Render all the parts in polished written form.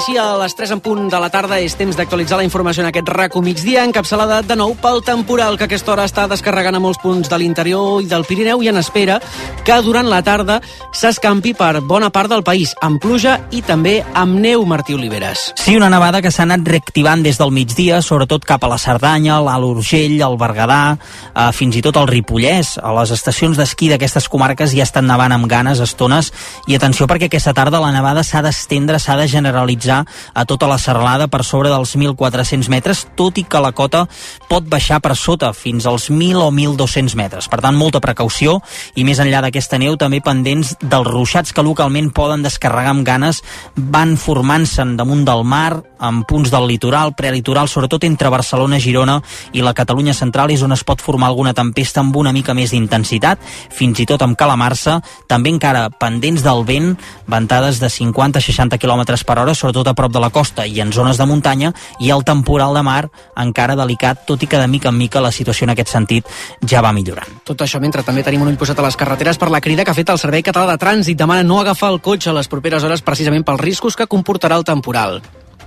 sí, a les 3 en punt de la tarda és temps d'actualitzar la informació en aquest RACO migdia, encapçalada de nou pel temporal que a aquesta hora està descarregant a molts punts de l'interior i del Pirineu i en espera que durant la tarda s'escampi per bona part del país, amb pluja i també amb neu, Martí Oliveres. Sí, una nevada que s'ha anat reactivant des del migdia, sobretot cap a la Cerdanya, l'Alt Urgell, el Berguedà, fins i tot el Ripollès. A les estacions d'esquí d'aquestes comarques ja estan nevant amb ganes a estones i atenció perquè aquesta tarda la nevada s'ha d'estendre, s'ha de generalitzar a tota la serralada per sobre dels 1.400 metres, tot i que la cota pot baixar per sota fins als 1.000 o 1.200 metres. Per tant, molta precaució i més enllà d'aquesta neu també pendents dels ruixats que localment poden descarregar amb ganes, van formant-se damunt del mar, en punts del litoral, prelitoral, sobretot entre Barcelona, Girona i la Catalunya central és on es pot formar alguna tempesta amb una mica més d'intensitat, fins i tot amb calamarsa, també encara pendents del vent, ventades de 50-60 km per hora, sobretot a prop de la costa i en zones de muntanya, i el temporal de mar encara delicat, tot i que de mica en mica la situació en aquest sentit ja va millorant. Tot això mentre també tenim un ull posat a les carreteres per la crida que ha fet el Servei Català de Trànsit. Demana no agafar el cotxe a les properes hores precisament pels riscos que comportarà el temporal.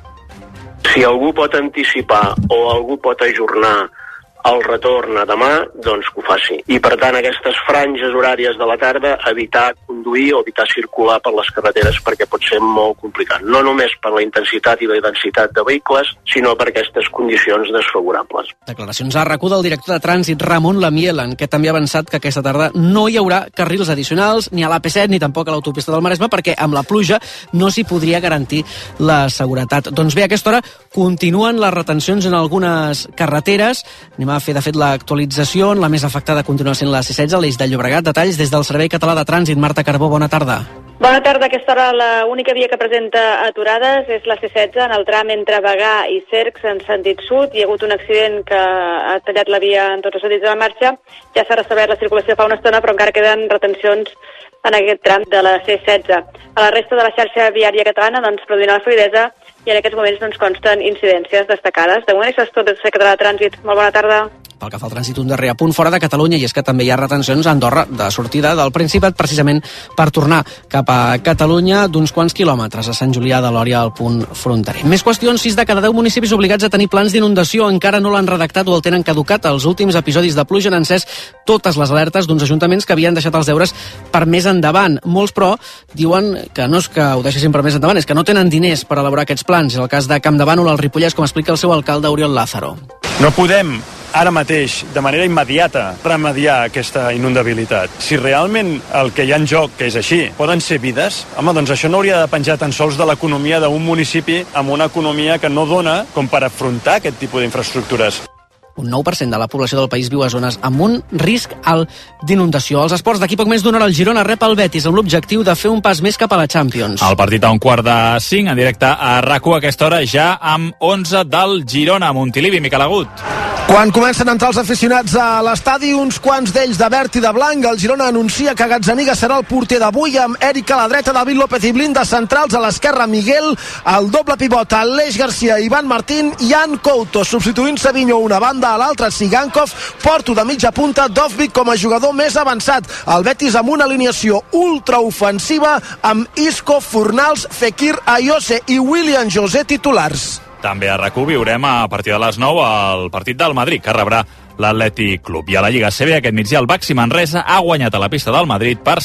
Si algú pot anticipar o algú pot ajornar el retorn a demà, doncs que ho faci. I per tant, aquestes franges horàries de la tarda, evitar conduir o evitar circular per les carreteres perquè pot ser molt complicat. No només per la intensitat i la densitat de vehicles, sinó per aquestes condicions desfavorables. Declaracions a RAC1 del director de trànsit, Ramon Lamielan, que també ha avançat que aquesta tarda no hi haurà carrils addicionals ni a l'AP7 ni tampoc a l'autopista del Maresme perquè amb la pluja no s'hi podria garantir la seguretat. Doncs bé, a aquesta hora continuen les retencions en algunes carreteres. Anem a fer, de fet, l'actualització. La més afectada continua sent la C16, l'Eix de Llobregat. Detalls des del Servei Català de Trànsit. Marta Carbó, bona tarda. Bona tarda. A aquesta hora l'única via que presenta aturades és la C16 en el tram entre Bagà i Cercs en sentit sud. Hi ha hagut un accident que ha tallat la via en tots els sentits de la marxa. Ja s'ha restablert la circulació fa una estona, però encara queden retencions en aquest tram de la C16. A la resta de la xarxa viària catalana predomina la fluïdesa i en aquests moments consten incidències destacades. De moment això és tot des del Servei Català de Trànsit. Molt bona tarda. Pel que fa al trànsit, un darrer apunt fora de Catalunya, i és que també hi ha retencions a Andorra de sortida del Principat, precisament per tornar cap a Catalunya d'uns quants quilòmetres a Sant Julià de Lòria, al punt fronterer. Més qüestions: 6 de cada 10 municipis obligats a tenir plans d'inundació encara no l'han redactat o el tenen caducat. Els últims episodis de pluja han encès totes les alertes d'uns ajuntaments que havien deixat els deures per més endavant. Molts, però, diuen que no és que ho deixessin per més endavant, és que no tenen diners per elaborar aquests plans. És el cas de Campdevànol, al Ripollès, com explica el seu alcalde, Oriol Lázaro. No podem ara mateix, de manera immediata, remediar aquesta inundabilitat. Si realment el que hi ha en joc, que és així, poden ser vides, home, doncs això no hauria de penjar tan sols de l'economia d'un municipi amb una economia que no dona com per afrontar aquest tipus d'infraestructures. Un 9% de la població del país viu a zones amb un risc alt d'inundació. Els esports, d'aquí poc més d'una hora, el Girona rep el Betis amb l'objectiu de fer un pas més cap a la Champions. El partit a 4:45, en directe a RAC1 a aquesta hora, ja amb 11 del Girona, Montilivi, Miquel Agut. Quan comencen a entrar els aficionats a l'estadi, uns quants d'ells de verd i de blanc, el Girona anuncia que Gazzaniga serà el porter d'avui, amb Eric a la dreta, David López i Blinda centrals, a l'esquerra Miguel, el doble pivot Aleix Garcia, Ivan Martín i Jan Couto, substituint Savinho una banda, a l'altra Sigankov, Porto de mitja punta, Dovvik com a jugador més avançat. El Betis amb una alineació ultraofensiva amb Isco, Fornals, Fekir, Ayose i William José titulars. També a RAC1 viurem a partir de les 9 el partit del Madrid, que rebrà l'Atlètic Club. I a la Lliga CB aquest migdia el Baxi Manresa ha guanyat a la pista del Madrid per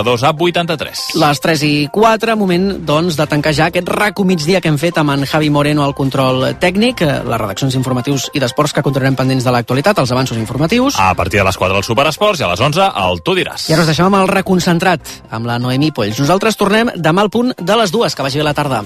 72-83. Les 3:04, moment doncs de tancar ja aquest RAC1 migdia que hem fet amb en Javi Moreno al control tècnic, les redaccions informatius i d'esports que continuarem pendents de l'actualitat, els avanços informatius. A partir de les 4 el Superesports i a les 11 el Tu diràs. I ara us deixem amb el reconcentrat, amb la Noemí Polls. Nosaltres tornem demà al punt de les 2, que vagi bé la tarda.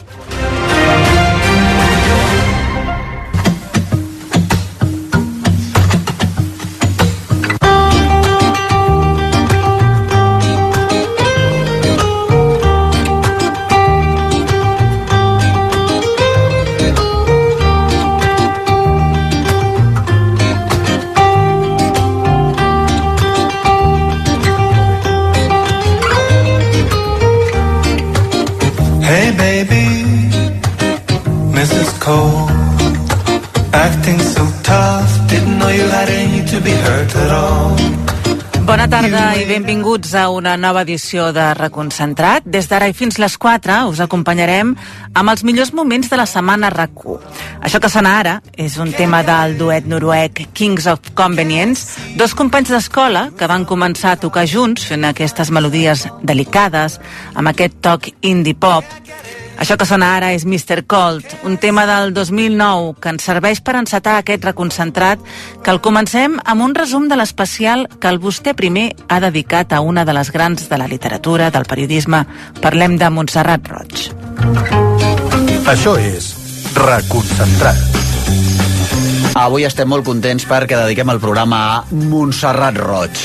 Hey baby, Mrs. Cole, acting so tough, didn't know you had any to be hurt at all. Bona tarda i benvinguts a una nova edició de Reconcentrat. Des d'ara i fins les 4 us acompanyarem amb els millors moments de la setmana RAC1. Això que sona ara és un tema del duet noruec Kings of Convenience, dos companys d'escola que van començar a tocar junts fent aquestes melodies delicades amb aquest toc indie pop. Això que sona ara és Mr. Cold, un tema del 2009 que ens serveix per encetar aquest reconcentrat, que el comencem amb un resum de l'especial que el Vostè Primer ha dedicat a una de les grans de la literatura, del periodisme. Parlem de Montserrat Roig. Això és Reconcentrat. Avui estem molt contents perquè dediquem el programa a Montserrat Roig.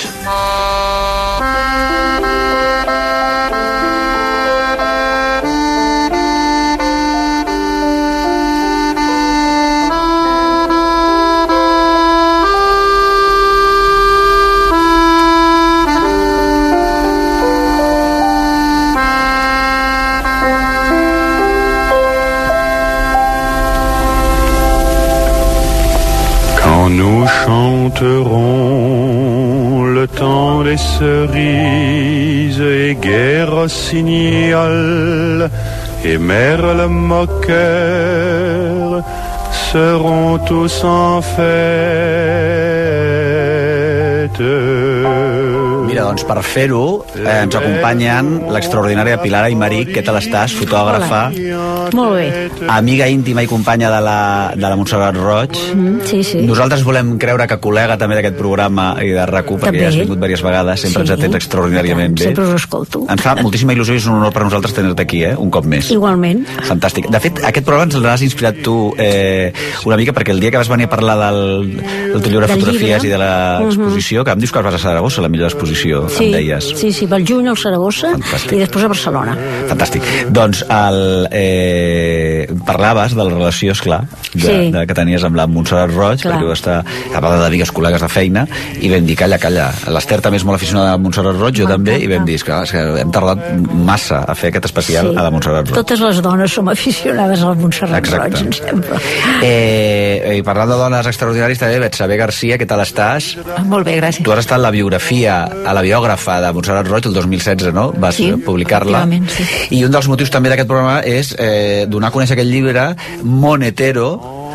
Nous chanterons le temps des cerises et guerre rossignol et merle moqueur seront tous en fête. Mira, doncs per fer-ho ens acompanyen l'extraordinària Pilar Aymeric. Què tal estàs? Fotògrafa. Molt bé. Amiga íntima i companya de la Montserrat Roig. Sí, sí. Nosaltres volem creure que col·lega també d'aquest programa i de RAC1, perquè ja has vingut diverses vegades. Sempre ens atens extraordinàriament bé. Sempre us escolto. Ens fa moltíssima il·lusió i és un honor per nosaltres tenir-te aquí, un cop més. Igualment. Fantàstic. De fet, aquest programa ens l'has inspirat tu una mica, perquè el dia que vas venir a parlar del teu llibre de fotografies i de l'exposició, que em dius que vas a Saragossa, la millor exposició, sí, em deies. Sí, pel juny al Saragossa. Fantàstic. I després a Barcelona. Fantàstic. Doncs parlaves de la relació, esclar, que tenies amb la Montserrat Roig, perquè vau estar a part d'amigues col·legues de feina, i vam dir, calla. L'Ester també és molt aficionada a la Montserrat Roig, jo també, i vam dir, que hem tardat massa a fer aquest especial a la Montserrat Roig. Totes les dones som aficionades a la Montserrat Roig, em sembla. I parlant de dones extraordinàries, també, Betsabe Garcia, què tal estàs? Molt bé, gràcies. Tu has estat la biògrafa de Montserrat Roig el 2016, no? Vas publicar-la. Sí. I un dels motius també d'aquest programa és donar a conèixer aquest llibre, Món Hetero,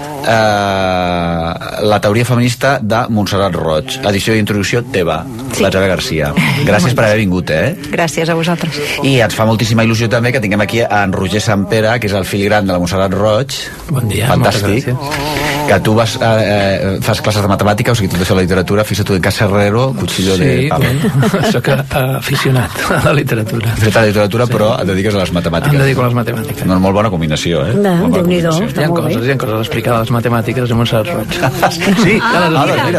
la teoria feminista de Montserrat Roig, edició d'introducció teva, Betsabe Garcia. Gràcies per haver vingut, Gràcies a vosaltres. I ens fa moltíssima il·lusió també que tinguem aquí en Roger Sampere, que és el fill gran de la Montserrat Roig. Bon dia, fantàstic. Que tu fas classes de matemàtica, o sigui, tot això de la literatura, fixa't tu en Casa Herrero, cuchillo de palo. Sí, soc aficionat a la literatura. Fet a la literatura, però et dediques a les matemàtiques. Em dedico a les matemàtiques. Una molt bona combinació, Déu-n'hi-do, està molt bé. Hi ha coses a explicar de les matemàtiques de Montserrat Roig. Sí? Mira,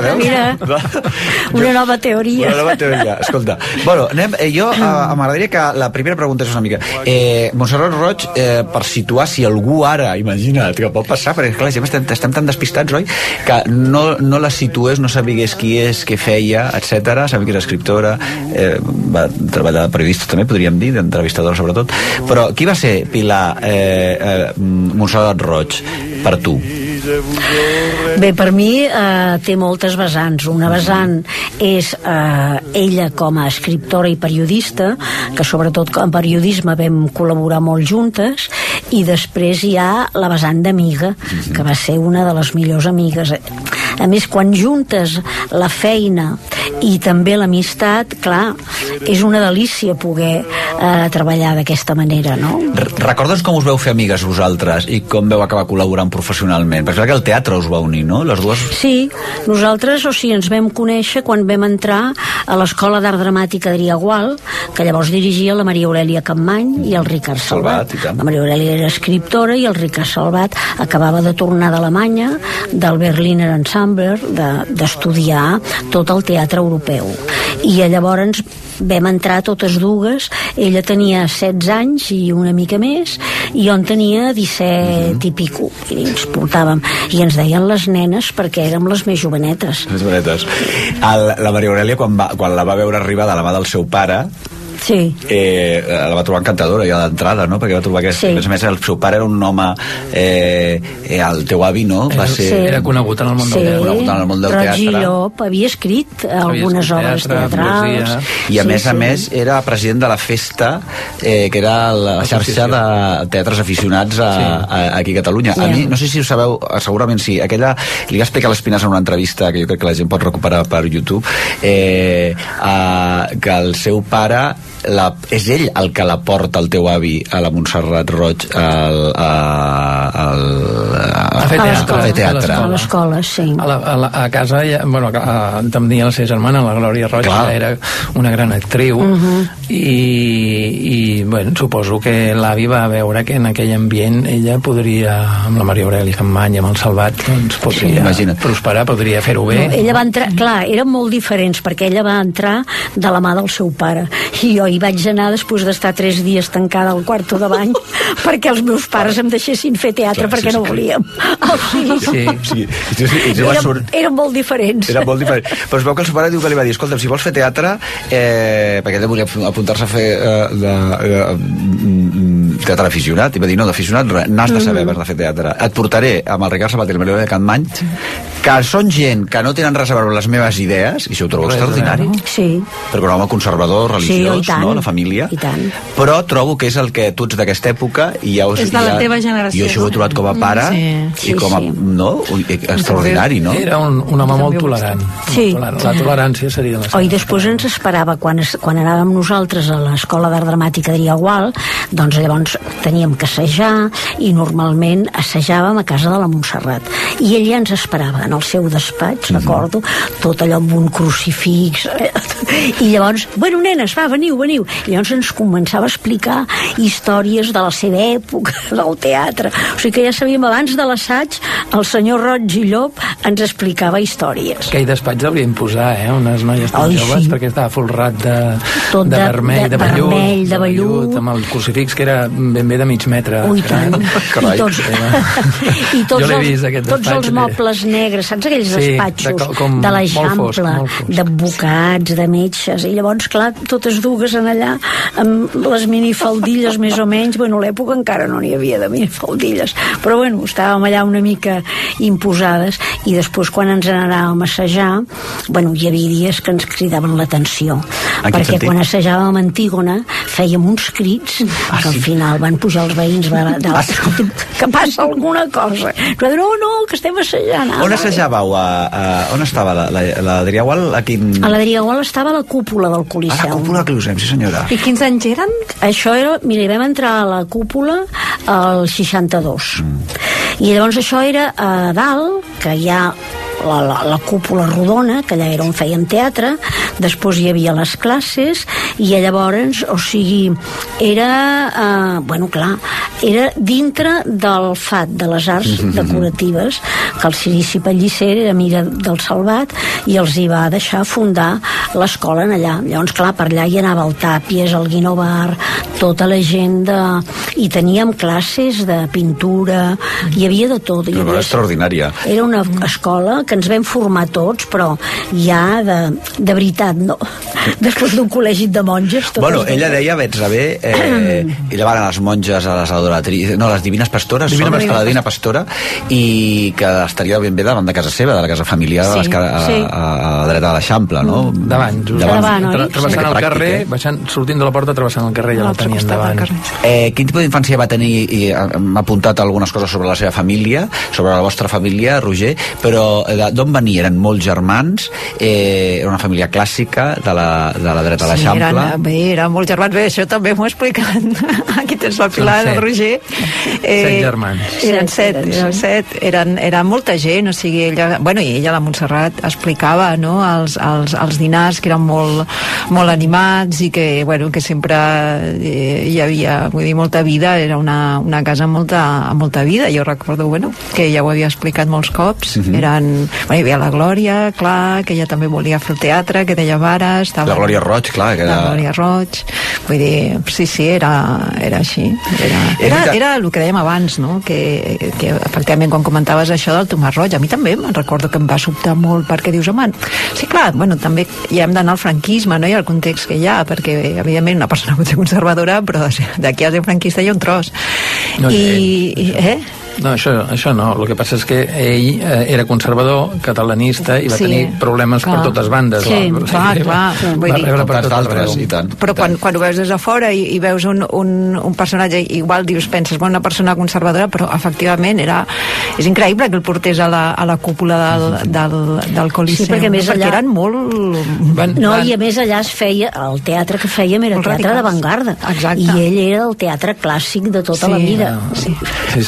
una nova teoria. Una nova teoria, escolta. Bueno, m'agradaria que la primera pregunta és una mica Montserrat Roig, per situar si algú ara, imagina't, que pot passar, perquè clar, estem tan despistats, oi? Que no la situés, no sabigués qui és, què feia, etc. Sabia que era escriptora, va treballar de periodista també, podríem dir, d'entrevistadora sobretot. Però qui va ser Pilar Montserrat Roig per tu? Bé, per mi té moltes vessants. Una vessant és ella com a escriptora i periodista, que sobretot en periodisme vam col·laborar molt juntes, i després hi ha la vessant d'amiga, que va ser una de les millors amigues. A més, quan juntes la feina i també l'amistat, clar, és una delícia poder treballar d'aquesta manera, no? Recordes com us veu fer amigues vosaltres i com veu acabar col·laborant professionalment? Perquè que el teatre us va unir, no? Les dues... Sí, nosaltres, ens vam conèixer quan vam entrar a l'Escola d'Art Dramàtica d'Adrià Gual, que llavors dirigia la Maria Aurèlia Capmany i el Ricard Salvat. La Maria Aurèlia era escriptora i el Ricard Salvat acabava de tornar d'Alemanya, del Berliner Ensemble, d'estudiar tot el teatre europeu. I llavors vam entrar totes dues. Ella tenia 16 anys i una mica més, i jo en tenia 17 i pico, i ens portàvem, i ens deien les nenes perquè érem les més jovenetes. La Maria Aurèlia, quan la va veure arribar de la mà del seu pare, la va trobar encantadora ja d'entrada, no? Perquè va trobar que a més el seu pare era un home el teu avi, no? Era conegut en el món del teatre. Roig i Llop havia escrit algunes obres teatrals i a més era president de la festa que era la xarxa de teatres aficionats aquí a Catalunya. A mi, no sé si ho sabeu, segurament sí, aquella, li va explicar a l'Espinàs en una entrevista que jo crec que la gent pot recuperar per YouTube, que el seu pare és ell el que la porta el teu avi a la Montserrat Roig a fer teatre. A l'escola, sí. A casa, també la seva germana, la Glòria Roig, era una gran actriu i bueno, suposo que l'avi va veure que en aquell ambient ella podria, amb la Maria Aurèlia Campmany, amb el Salvat, doncs podria prosperar, podria fer-ho bé. Ella va entrar, clar, eren molt diferents, perquè ella va entrar de la mà del seu pare, i jo hi vaig anar després d'estar 3 dies tancada al quarto de bany perquè els meus pares em deixessin fer teatre, perquè no volíem. Eren molt diferents. Era molt diferent. Però es veu que el seu pare diu que li va dir, escolta, si vols fer teatre, perquè ell volia apuntar-se a fer teatre aficionat, i va dir, no, d'aficionat n'has de saber, vas de fer teatre. Et portaré amb el Ricard Sabater i el Maria de Campmany, que són gent que no tenen res a veure amb les meves idees, i això ho trobo extraordinari. Sí. Perquè un home conservador, religiós, no? La família. Però trobo que és el que tu ets d'aquesta època i ja és de la teva generació. Jo això ho he trobat com a pare i com a... extraordinari, no? Era un home molt tolerant. Sí. La tolerància seria la seva. I després ens esperava, quan anàvem nosaltres a l'Escola d'Art Dramàtica de Riagual, doncs llavors teníem que assajar, i normalment assajàvem a casa de la Montserrat. I ell ja ens esperava en el seu despatx, recordo, tot allò amb un crucifix. I llavors, bueno, nenes, va, veniu. I llavors ens començava a explicar històries de la seva època, del teatre. O sigui que ja sabíem, abans de l'assaig, el senyor Roig i Llop ens explicava històries. Aquell despatx hauria imposar, unes noies tan joves, perquè estava folrat de vermell, de vellut, amb el crucifix, que era ben bé de mig metre. Ui, tant. I tots els mobles negres, saps aquells despatxos de l'Eixample, d'advocats, de metges, i llavors, clar, totes dues en allà, amb les minifaldilles més o menys, bueno, a l'època encara no n'hi havia de minifaldilles, però bueno, estàvem allà una mica imposades, i després quan ens n'anàvem a assajar, bueno, hi havia dies que ens cridaven l'atenció, perquè quan assajàvem a Antígona fèiem uns crits que al final van pujar els veïns que passa alguna cosa, però no, que estem assajant. On assajàveu? On estava l'Adrià Gual? A l'Adrià Gual estava a la cúpula del Coliseu. A la cúpula del Coliseu, sí senyora. I quins anys eren? Això era, mira, vam entrar a la cúpula al 62. I llavors això era a dalt, que hi ha la cúpula rodona, que allà era on fèiem teatre, després hi havia les classes, i llavors, o sigui, era, bueno, clar, era dintre del FAT, de les arts decoratives, que el Sirici Pellicer era amiga del Salvat, i els hi va deixar fundar l'escola en allà. Llavors, clar, per allà hi anava el Tàpies, el Guinovar, tota la gent i teníem classes de pintura, hi havia de tot. Era extraordinària. Era una escola que ens vam formar tots, però ja de veritat, no. Després d'un col·legi de monges... Bueno, ella deia, veig saber, ella va anar a les monges, a les adoratries, no, a les divines pastores, a la divina pastora, i que estaria ben bé davant de casa seva, de la casa familiar, a la dreta de l'Eixample, no? Davant, travessant el carrer, sortint de la porta, travessant el carrer, ja la tenien davant. Quin tipus d'infància va tenir? M'ha apuntat algunes coses sobre la seva família, sobre la vostra família, Roger, però d'on venia? Eren molts germans? Era una família clàssica de la dreta de l'Eixample? Eren molts germans. Bé, això també m'ho he explicat. Aquí tens la Pilar, el Roger. 7 germans. Eren 7. Eren molta gent, o sigui, ella, bueno, i ella, la Montserrat, explicava, no?, els dinars, que eren molt animats, i que, bueno, que sempre hi havia, vull dir, molta vida vida, era una casa amb molta vida. Jo recordo, que ja ho havia explicat molts cops, hi havia la Glòria, clar, que ella també volia fer el teatre, que deia vares... La Glòria Roig, clar. La Glòria Roig, vull dir, sí, era així. Era el que dèiem abans, no? Que efectivament, quan comentaves això del Tomàs Roig, a mi també me'n recordo que em va sobtar molt, perquè dius, home, sí, clar, també hi hem d'anar al franquisme, no? I al context que hi ha, perquè, evidentment, una persona pot ser conservadora, però d'aquí a ser franquista hi ha un tros. No, això no. El que passa és que ell era conservador, catalanista, i va tenir problemes per totes bandes. Sí, clar. Va rebre per totes altres, i tant. Però quan ho veus des de fora i veus un personatge, igual penses, una persona conservadora, però efectivament és increïble que el portés a la cúpula del Coliseum. Sí, perquè més allà... eren molt... I a més allà es feia, el teatre que fèiem era teatre d'avantgarda. Exacte. I ell era el teatre clàssic de tota la vida. Sí.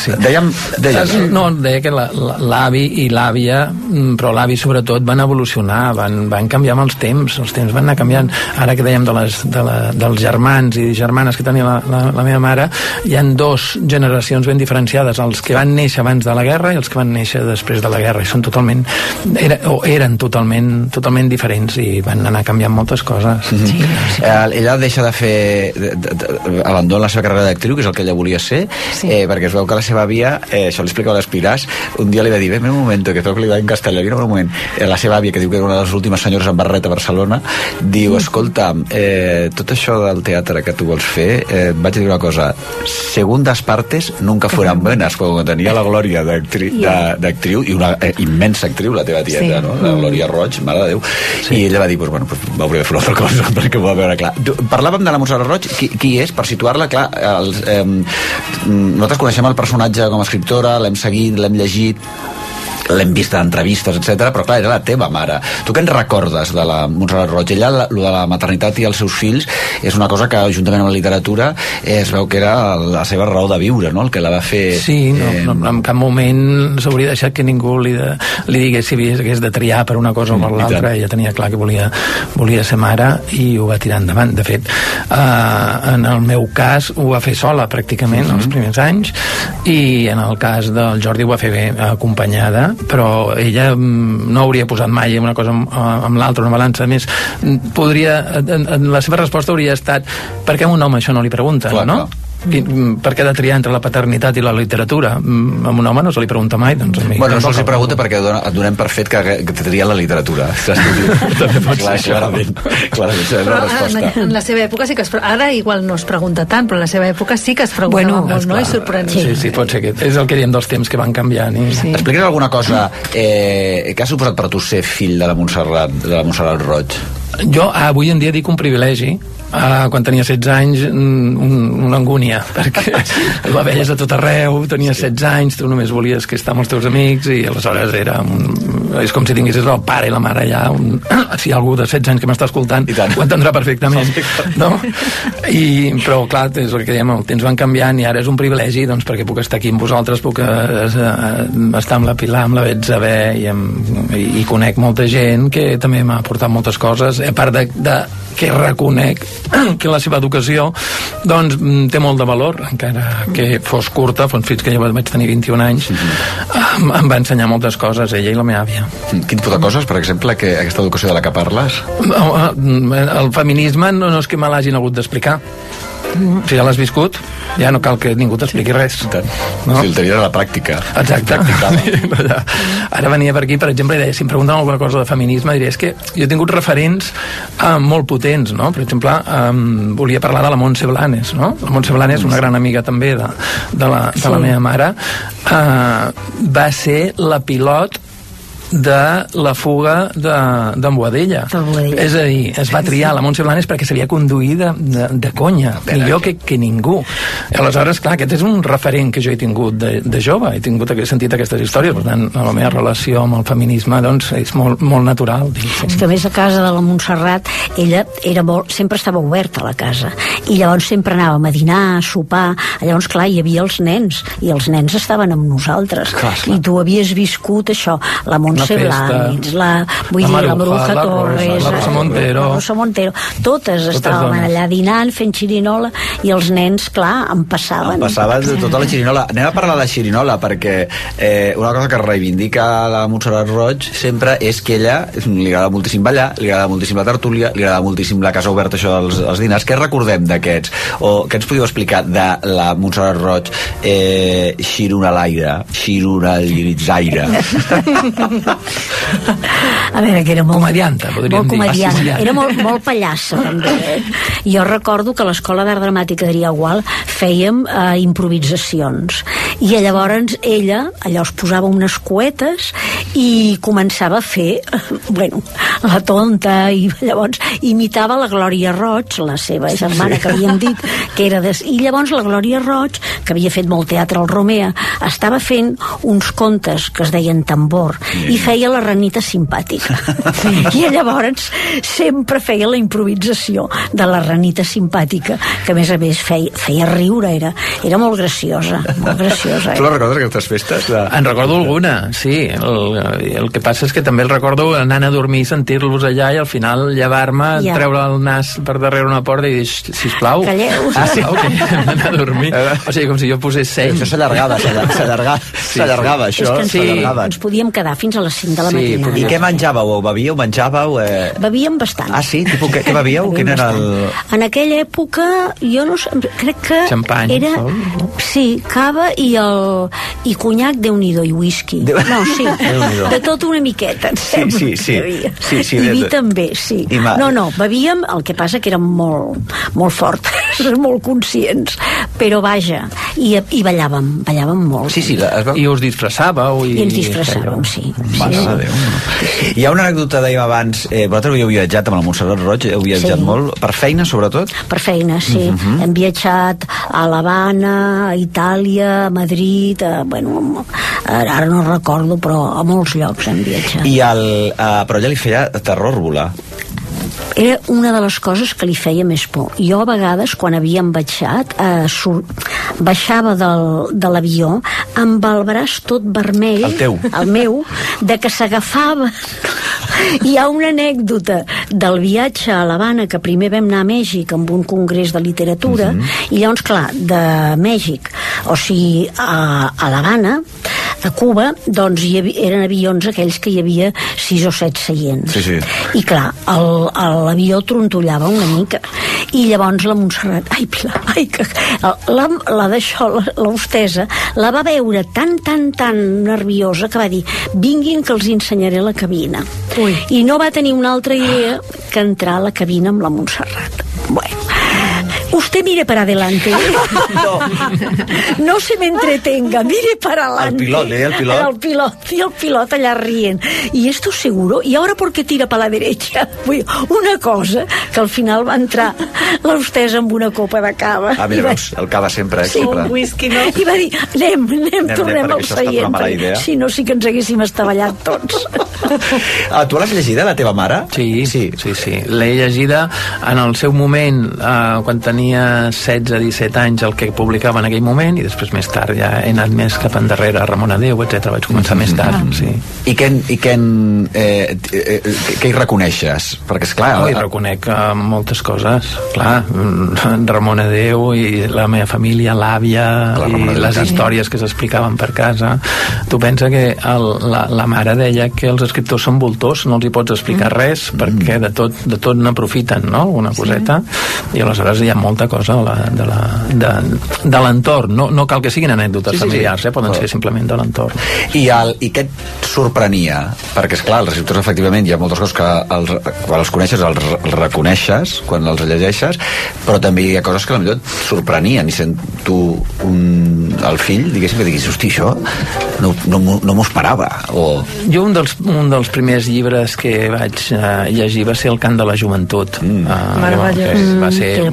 Deia que l'avi i l'àvia, però l'avi sobretot, van evolucionar, van canviar amb els temps van anar canviant. Ara que dèiem dels germans i germanes que tenia la meva mare, hi han dos generacions ben diferenciades, els que van néixer abans de la guerra i els que van néixer després de la guerra, i són eren totalment diferents, i van anar canviant moltes coses. Ella deixa de fer, abandona la seva carrera d'actriu, que és el que ella volia ser, perquè es veu que la seva àvia, això li explicava a l'Espiràs, un dia li va dir, un moment, que crec que li va en castellà, un moment, la seva àvia, que diu que era una de les últimes senyores amb barret a Barcelona, diu, escolta, tot això del teatre que tu vols fer, vaig dir una cosa, segundas partes nunca fueran buenas, quan tenia la Glòria d'actriu, i una immensa actriu, la teva tieta, no? La Glòria Roig, mare de Déu, i ella va dir, va hauré de fer una altra cosa, perquè ho va veure clar. Parlàvem de la Montserrat Roig, qui és, per situar-la, clar, nosaltres coneixem el personatge com a escriptora, l'hem seguit, l'hem llegit, l'hem vist en entrevistes, etc. Però clar, era la teva mare. Tu què en recordes de la Montserrat Roig? Ella, lo de la maternitat i els seus fills, és una cosa que, juntament amb la literatura, es veu que era la seva raó de viure, no? El que la va fer... Sí, no, en cap moment s'hauria deixat que ningú li digués si hagués de triar per una cosa o per l'altra. Ella tenia clar que volia ser mare i ho va tirar endavant. De fet, en el meu cas ho va fer sola, pràcticament, els primers anys, i en el cas del Jordi ho va fer bé, acompanyada, però ella no hauria posat mai una cosa amb l'altra, una balança. A més, la seva resposta hauria estat, per què a un home això no li pregunten, no? Per què de triar entre la paternitat i la literatura? A un home no se li pregunta mai, doncs a mi... Bueno, no se'ls pregunta perquè et donem per fet que tria la literatura. També pot ser, clarament. És la resposta. En la seva època sí que ara igual no es pregunta tant, però en la seva època sí que es preguntava molt, no? I sorprèn. Sí, pot ser que és el que diem dels temps que van canviant. Explica't alguna cosa que ha suposat per tu ser fill de la Montserrat Roig? Jo avui en dia dic un privilegi. Quan tenia 16 anys una angúnia, perquè la veies a tot arreu, tenies 16 anys, tu només volies que estar amb els teus amics, i aleshores és com si tinguessis el pare i la mare allà. Si hi ha algú de 16 anys que m'està escoltant ho entendrà perfectament, no? Però clar, és el que dèiem, els temps van canviant i ara és un privilegi, doncs, perquè puc estar aquí amb vosaltres, puc estar amb la Pilar, amb la Betsabe, i conec molta gent que també m'ha aportat moltes coses, a part de que reconec que la seva educació doncs té molt de valor, encara que fos curta, fins que jo vaig tenir 21 anys, em va ensenyar moltes coses, ella i la meva àvia. Quin tipus de coses, per exemple, que aquesta educació de la que parles? El feminisme no és que me l'hagin hagut d'explicar. Si ja l'has viscut, ja no cal que ningú t'expliqui res. No? Si el tenies a la pràctica. Exacte. Ara venia per aquí, per exemple, i deia, si em pregunten alguna cosa de feminisme, diria, és que jo he tingut referents molt potents, no? Per exemple, volia parlar de la Montse Blanes, no? La Montse Blanes, una gran amiga també de la meva mare, va ser la pilot de la fuga d'en Boadella. És a dir, es va triar la Montse Blanes perquè s'havia conduït de conya, millor que ningú. Aleshores, clar, aquest és un referent que jo he tingut de jove, he sentit aquestes històries, per tant, la meva relació amb el feminisme doncs és molt natural. És que a més a casa de la Montserrat ella sempre estava oberta a la casa, i llavors sempre anàvem a dinar, a sopar, llavors clar, hi havia els nens, i els nens estaven amb nosaltres, i tu havies viscut això. La Montserrat Montse Blancs, la Maruja Torres, la Rosa Montero, totes estàvem allà dinant, fent xirinola, i els nens, clar, em passaven de tota la xirinola. Anem a parlar de xirinola, perquè una cosa que reivindica la Montserrat Roig sempre és que ella li agrada moltíssim ballar, li agrada moltíssim la tertúlia, li agrada moltíssim la casa oberta, això dels dinars. Què recordem d'aquests? O què ens podíeu explicar de la Montserrat Roig xironalaire, xironalitzaire? A veure, que era molt comedianta, podríem dir. Comedianta. Era molt pallassa, també. Jo recordo que a l'Escola d'Art Dramàtic Adrià Gual fèiem improvisacions, i llavors ella allò es posava unes cuetes i començava a fer la tonta, i llavors imitava la Glòria Roig, la seva germana, que havíem dit que era i llavors la Glòria Roig, que havia fet molt teatre al Romea, estava fent uns contes que es deien Tambor, i feia la ranita simpàtica. I llavors sempre feia la improvisació de la ranita simpàtica, que a més feia riure, era molt graciosa, molt graciosa. Tu la recordes, aquestes festes? En recordo alguna, sí. El que passa és que també el recordo anant a dormir, sentir-los allà, i al final llevar-me, treure el nas per darrere una porta i dir, sisplau, calleu. Anar a dormir. O sigui, com si jo posés seny. Això s'allargava, això. És que ens podíem quedar fins a les 5 de la matinada. I què menjàveu? Bebíeu? Bevíem bastant. Ah, sí? Què bebíeu? Quin era el... En aquella època, jo no sé, crec que xampany, era... Sí, cava i conyac, Déu-n'hi-do, i whisky. De tot una miqueta, em sembla. Sí. I vi també, sí. No, bebíem, el que passa que érem molt fortes, molt conscients, però vaja, i ballàvem molt. I us disfressàveu. I ens disfressàvem, sí. Hi ha una anècdota, dèiem abans, vosaltres heu viatjat amb la Montserrat Roig, heu viatjat molt, per feina sobretot? Per feina, sí. Hem viatjat a l'Havana, a Itàlia, a Madrid, ara no recordo, però a molts llocs hem viatjat. Però ella li feia terror volar. Era una de les coses que li feia més por. Jo a vegades, quan havíem baixat, baixava de l'avió amb el braç tot vermell, el meu, de que s'agafava. Hi ha una anècdota del viatge a l'Havana, que primer vam anar a Mèxic amb un congrés de literatura, i llavors, clar, de Mèxic, o sigui, a l'Havana, a Cuba, doncs eren avions aquells que hi havia 6 o 7 seients. I clar, l'avió trontollava una mica, i llavors la Montserrat, l'hostessa la va veure tan nerviosa que va dir, vinguin que els ensenyaré la cabina. I no va tenir una altra idea que entrar a la cabina amb la Montserrat. Usted mire para adelante. No se me entretenga, mire para adelante. El pilot. Y el pilot allá rient. ¿Y esto seguro? ¿Y ahora por qué tira para la derecha? Una cosa que al final va entrar la hostessa amb una copa de cava. Mira, el cava sempre. Sí, un whisky, no? I va dir, anem, tornem al seient. Si no, sí que ens haguéssim estavellat tots. Tu l'has llegida, la teva mare? Sí. L'he llegida en el seu moment, quan tenia 16-17 anys, el que publicava en aquell moment, i després més tard ja he anat més cap endarrere, Ramon Adéu, etc. Vaig començar més tard, sí. I què hi reconeixes? Perquè, esclar... Hi reconec moltes coses, clar. Ramon Adéu i la meva família, l'àvia, i les històries que s'explicaven per casa. Tu pensa que la mare deia que els escriptors són voltors, no els hi pots explicar res, perquè de tot n'aprofiten, no? Alguna coseta, i aleshores hi ha molta cosa de l'entorn. No cal que siguin anècdotes familiars, poden ser simplement de l'entorn. I què et sorprenia? Perquè, esclar, els escriptors, efectivament, hi ha moltes coses que quan els coneixes els reconeixes, quan els llegeixes, però també hi ha coses que potser et sorprenien, i sent tu el fill, diguéssim, que diguis, hosti, això no m'ho esperava. Jo un dels primers llibres que vaig llegir va ser El cant de la joventut. Meravellós. Va ser coetani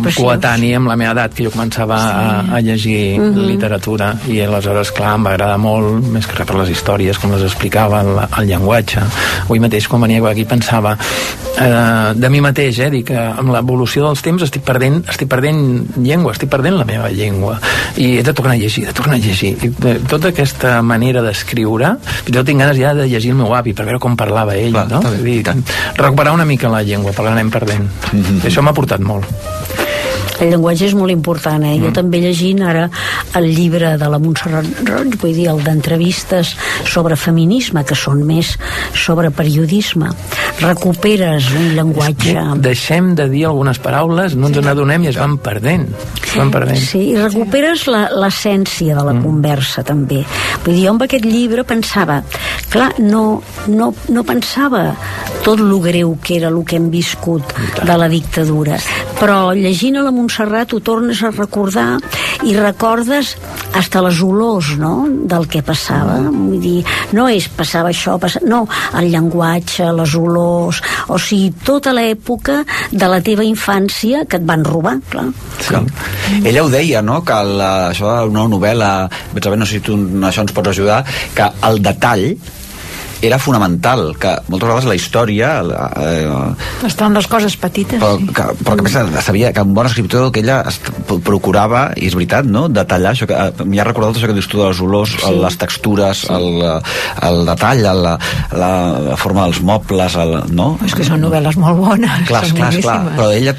coetani amb la meva edat, que jo començava a llegir literatura, i aleshores, clar, em va agradar molt, més que res per les històries, com les explicava, el llenguatge. Avui mateix, quan venia aquí, pensava de mi mateix, dic que amb l'evolució dels temps estic perdent llengua, estic perdent la meva llengua, i he de tornar a llegir. I tota aquesta manera d'escriure, fins i tot tinc ganes ja de llegir el meu avi per veure com parlava ell, no? Recuperar una mica la llengua, perquè l'anem perdent. Això m'ha portat molt. El llenguatge és molt important, Jo també llegint ara el llibre de la Montserrat Roig, vull dir, el d'entrevistes sobre feminisme, que són més sobre periodisme. Recuperes un llenguatge... Deixem de dir algunes paraules, no ens n'adonem i es van perdent. Sí, i recuperes l'essència de la conversa, també. Vull dir, jo amb aquest llibre pensava, clar, no pensava tot lo greu que era el que hem viscut de la dictadura, però llegint a la Montserrat ho tornes a recordar i recordes hasta les olors, no?, del que passava. Vull dir, no és passava això, no, el llenguatge, les olors, o sigui, tota l'època de la teva infància que et van robar, clar. Sí. Ella ho deia, no?, que això d'una novel·la, no sé si tu això ens pots ajudar, que el detall era fonamental, que moltes vegades la història estan les coses petites, però que més sabia que un bon escriptor que ella procurava, i és veritat, no?, detallar això, que m'hi ha recordat això que dius tu de les olors, les textures, el detall, la forma dels mobles, no? És que són novel·les molt bones, clar, però ella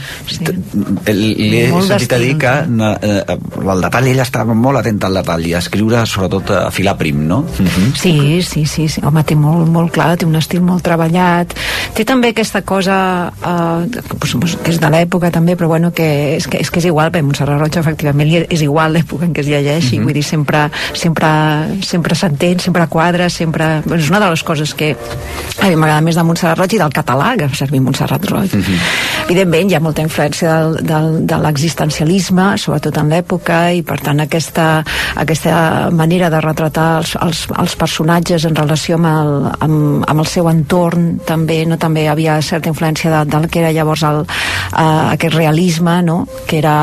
li he sentit a dir que el detall, ella estava molt atenta al detall i a escriure sobretot a filar prim, no? Sí, home, té molt clar, té un estil molt treballat, té també aquesta cosa que és de l'època també, però bueno, que és igual, perquè Montserrat Roig efectivament és igual l'època en què es llegeixi, vull dir, sempre s'entén, sempre quadra, sempre... És una de les coses que a mi m'agrada més de Montserrat Roig i del català que fa servir Montserrat Roig. Evidentment hi ha molta influència de l'existencialisme, sobretot en l'època, i per tant aquesta manera de retratar els personatges en relació amb el seu entorn també havia certa influència del que era llavors aquest realisme, no?, que era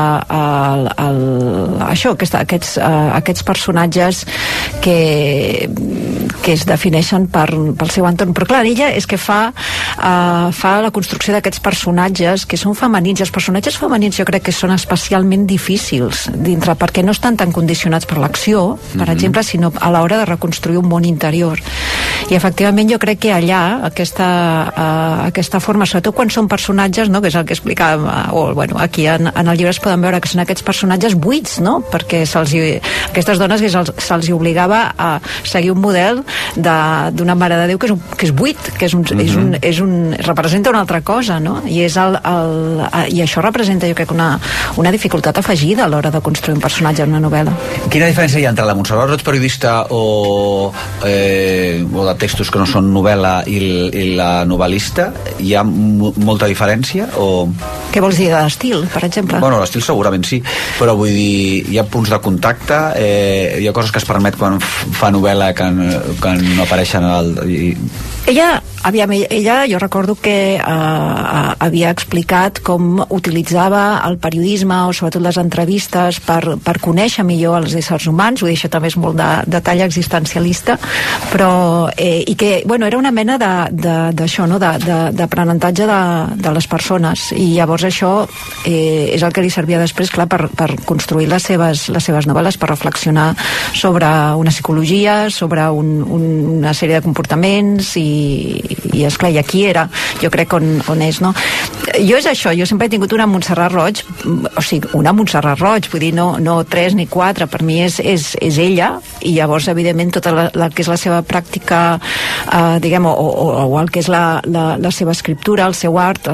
aquests personatges que es defineixen pel seu entorn, però clar, ella és que fa la construcció d'aquests personatges que són femenins, i els personatges femenins jo crec que són especialment difícils dintre, perquè no estan tan condicionats per l'acció, per exemple, sinó a l'hora de reconstruir un món interior. I efectivament jo crec que allà aquesta forma, sobretot quan són personatges, no?, que és el que explicàvem, aquí en el llibre es poden veure que són aquests personatges buits, no?, perquè aquestes dones que se'ls obligava a seguir un model d'una Mare de Déu que és buit, que representa una altra cosa, no?, i això representa, jo crec, una dificultat afegida a l'hora de construir un personatge en una novel·la. Quina diferència hi ha entre la Montserrat Roig periodista o de textos que no són novel·la i la novel·lista? Hi ha molta diferència? Què vols dir, de l'estil, per exemple? Bueno, l'estil segurament sí, però vull dir, hi ha punts de contacte, hi ha coses que es permet quan fa novel·la que no apareixen Ella, jo recordo que havia explicat com utilitzava el periodisme o sobretot les entrevistes per conèixer millor els éssers humans, vull dir, això també és molt de tall existencialista, però i que, bueno, era una mena d'això, no?, d'aprenentatge de les persones, i llavors això és el que li servia després, clar, per construir les seves novel·les, per reflexionar sobre una psicologia, sobre una sèrie de comportaments, i esclar, i aquí era, jo crec, on és, no? Jo és això, jo sempre he tingut una Montserrat Roig, o sigui, una Montserrat Roig, vull dir, no 3 ni 4, per mi és ella, i llavors, evidentment, tota la que és la seva pràctica, diguem, o el que és la seva escriptura, el seu art,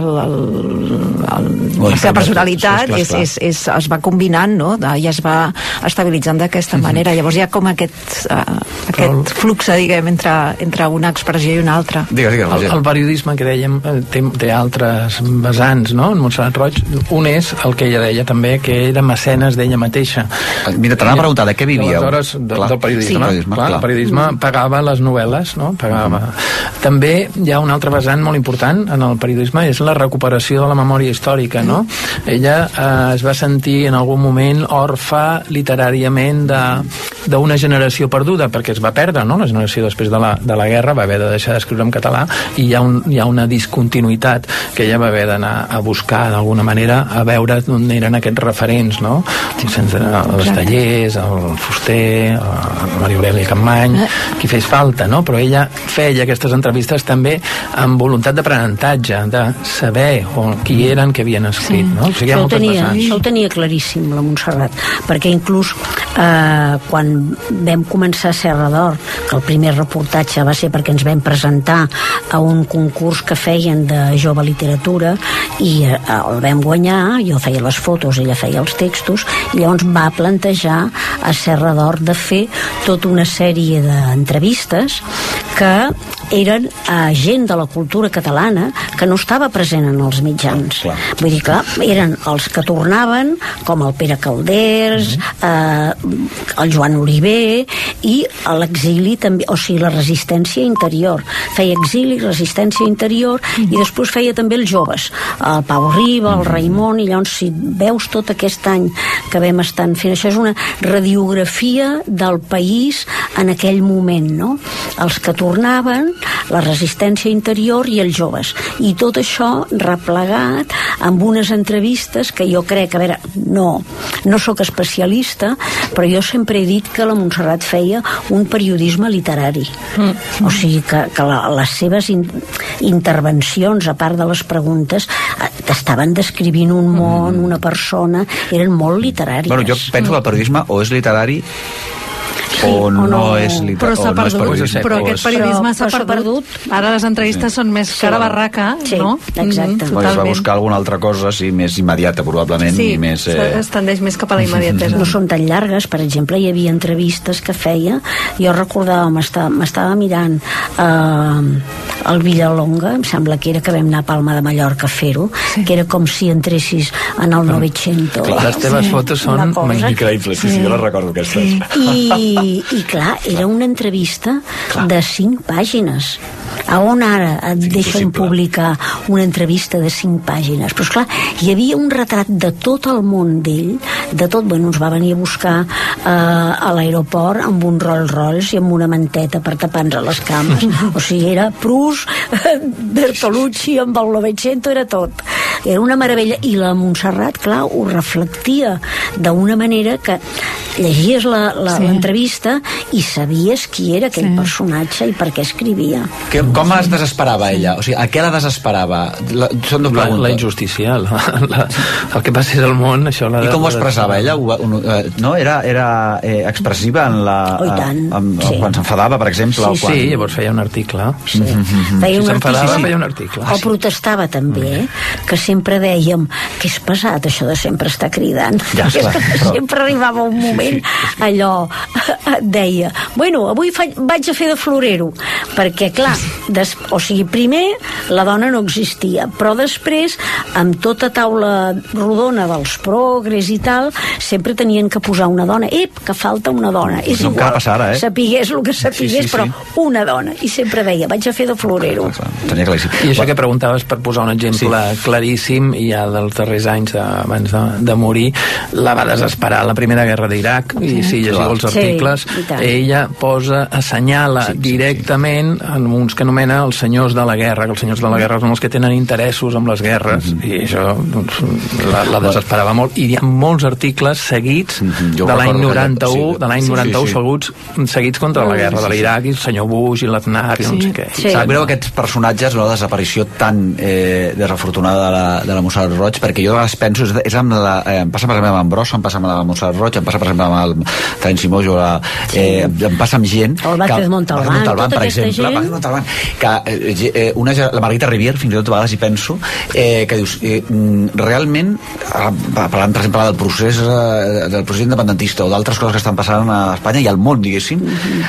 la seva personalitat, es va combinant, no?, i es va estabilitzant d'aquesta manera. Llavors hi ha com aquest flux, diguem, entre una expressió i una altra. Digues, El periodisme que dèiem té altres vessants, no? En Montserrat Roig, un és el que ella deia també, que era mecenes d'ella mateixa. Mira, t'anava a preguntar de què vivíeu. Aleshores, del periodisme. El periodisme pagava les novel·les, no? Pagava. També hi ha un altre vessant molt important en el periodisme, és la recuperació de la memòria històrica, no? Ella es va sentir en algun moment orfa literàriament d'una generació perduda, perquè es va perdre, no? La generació després de la guerra va haver de deixar d'escriure en català i hi ha una discontinuïtat que ella va haver d'anar a buscar d'alguna manera, a veure on eren aquests referents, no? Els Tallers, el Fuster, la Maria Aurèlia Capmany, qui fes falta, no? Però ella feia aquestes entrevistes també amb voluntat d'aprenentatge, de saber qui eren, què havien escrit, no? O sigui, això ho tenia claríssim, la Montserrat, perquè inclús quan vam començar a Serra d'Or, que el primer reportatge va ser perquè ens vam presentar a un concurs que feien de jove literatura i el vam guanyar, jo feia les fotos, ella feia els textos, i llavors va plantejar a Serra d'Or de fer tota una sèrie d'entrevistes que eren a gent de la cultura catalana que no estava present en els mitjans. Vull dir, clar, eren els que tornaven, com el Pere Calders, el Joan Oliver, i a l'exili també, o sigui, la resistència interior. Feia exili, resistència interior, i després feia també els joves, el Pau Riba, el Raimon, i llavors si veus tot aquest any que vam estar fent, això és una radiografia del país en aquell moment, no? Els que tornaven, la resistència interior i els joves, i tot això replegat amb unes entrevistes que jo crec, a veure, no sóc especialista, però jo sempre he dit que la Montserrat feia un periodisme literari, o sigui que les seves intervencions, a part de les preguntes, t'estaven descrivint un món, una persona, eren molt literàries. Bueno, jo penso que el periodisme o és literari o no és literari, però s'ha perdut, però aquest periodisme s'ha perdut. Ara les entrevistes són més cara barraca, no? Exacte. Es va buscar alguna altra cosa, sí, més immediata probablement, i més... es tendeix més cap a la immediatesa. No són tan llargues, per exemple, hi havia entrevistes que feia, jo recordava, m'estava mirant el Villalonga, em sembla que era que vam anar a Palma de Mallorca a fer-ho, que era com si entressis en el Novecento. Les teves fotos són increïbles, sí, jo les recordo aquestes. I clar, era una entrevista de 5 pàgines. A on ara et deixen publicar una entrevista de 5 pàgines? Però esclar, hi havia un retrat de tot el món d'ell, de tot, bueno, ens va venir a buscar a l'aeroport amb un Rolls Royce i amb una manteta per tapar-nos les cames. O sigui, era Proust, Bertolucci, amb el Novecento, era tot. Era una meravella. I la Montserrat, clar, ho reflectia d'una manera que llegies l'entrevista i sabies qui era aquell personatge i per què escrivia. Com es desesperava ella? O sigui, a què la desesperava? Són dues preguntes. La injustícia, el que passés al món, això... I com ho expressava ella? No? Era expressiva en la... quan s'enfadava, per exemple? Sí, llavors feia un article. Si s'enfadava, feia un article. O protestava també, que sempre dèiem que és pesat això de sempre estar cridant. Sempre arribava un moment allò, deia, bueno, avui vaig a fer de florero, perquè clar, o sigui, primer la dona no existia, però després amb tota taula rodona dels progres i tal, sempre tenien que posar una dona, que falta una dona, és igual, sapigués el que sapigués, però una dona, i sempre deia, vaig a fer de florero. I això que preguntaves, per posar un exemple claríssim, i ja dels darrers anys abans de morir, la va desesperar la Primera Guerra d'Iraq, i si llegiu els articles, ella assenyala directament en uns que anomena els senyors de la guerra, que els senyors de la guerra són els que tenen interessos amb les guerres, i això la desesperava molt, i hi ha molts articles seguits de l'any 91, seguits contra la guerra de l'Iraq, i el senyor Bush i l'Aznar i no sé què. Sap greu aquests personatges, la desaparició tan desafortunada de la Montserrat Roig, perquè jo a vegades penso, em passa per exemple amb Brossa, em passa amb la Montserrat Roig, em passa per exemple amb el Tren Simojo, em passa amb gent el Vázquez Montalbán, per exemple, la Margarita Rivière, fins i tot a vegades hi penso, que dius, realment, parlant per exemple del procés independentista o d'altres coses que estan passant a Espanya i al món, diguéssim,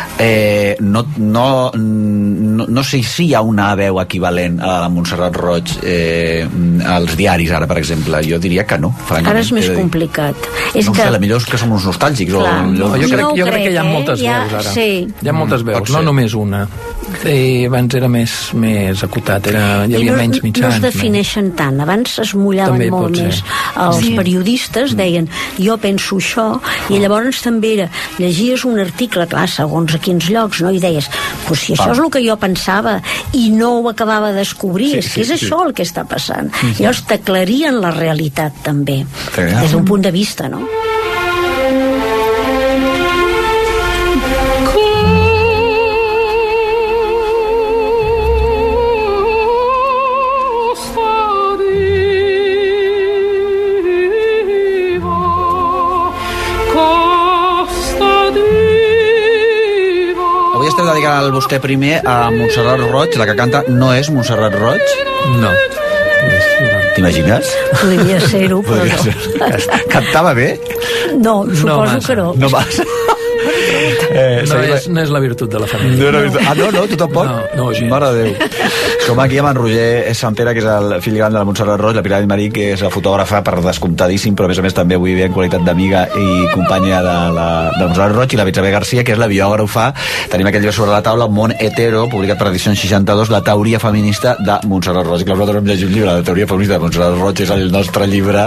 no sé si hi ha una veu equivalent a la Montserrat Roig als diaris ara, per exemple. Jo diria que no, francament. Ara és més complicat. No sé, potser és que som uns nostàlgics. Jo crec que hi ha moltes veus ara. Hi ha moltes veus, no només una. Abans era més acotat, hi havia menys mitjans. No es defineixen tant, abans es mullaven molt més. Els periodistes deien, jo penso això, i llavors també llegies un article, clar, segons a quins llocs, no? I deies, pues si això és el que jo pensava i no ho acabava de descobrir, és que és això el que està passant. Llavors t'aclarien la realitat també, des d'un punt de vista, no? Estem dedicant el vostè primer a Montserrat Roig, la que canta no és Montserrat Roig? No. T'imagines? Podria ser-ho, però no. Cantava bé? No, suposo que no. No massa. No és la virtut de la família. No, tu tampoc? No, mare de Déu. Com aquí amb en Roger Sampere, que és el fill gran de la Montserrat Roig, la Pilar Marí, que és la fotògrafa per descomptadíssim, però a més també avui ve en qualitat d'amiga i companya de Montserrat Roig, i la Betsabe Garcia, que és la biògrafa. Tenim aquell llibre sobre la taula, Món Hetero, publicat per Edicions 62, la teoria feminista de Montserrat Roig. Que nosaltres hem llegit un llibre, la teoria feminista de Montserrat Roig és el nostre llibre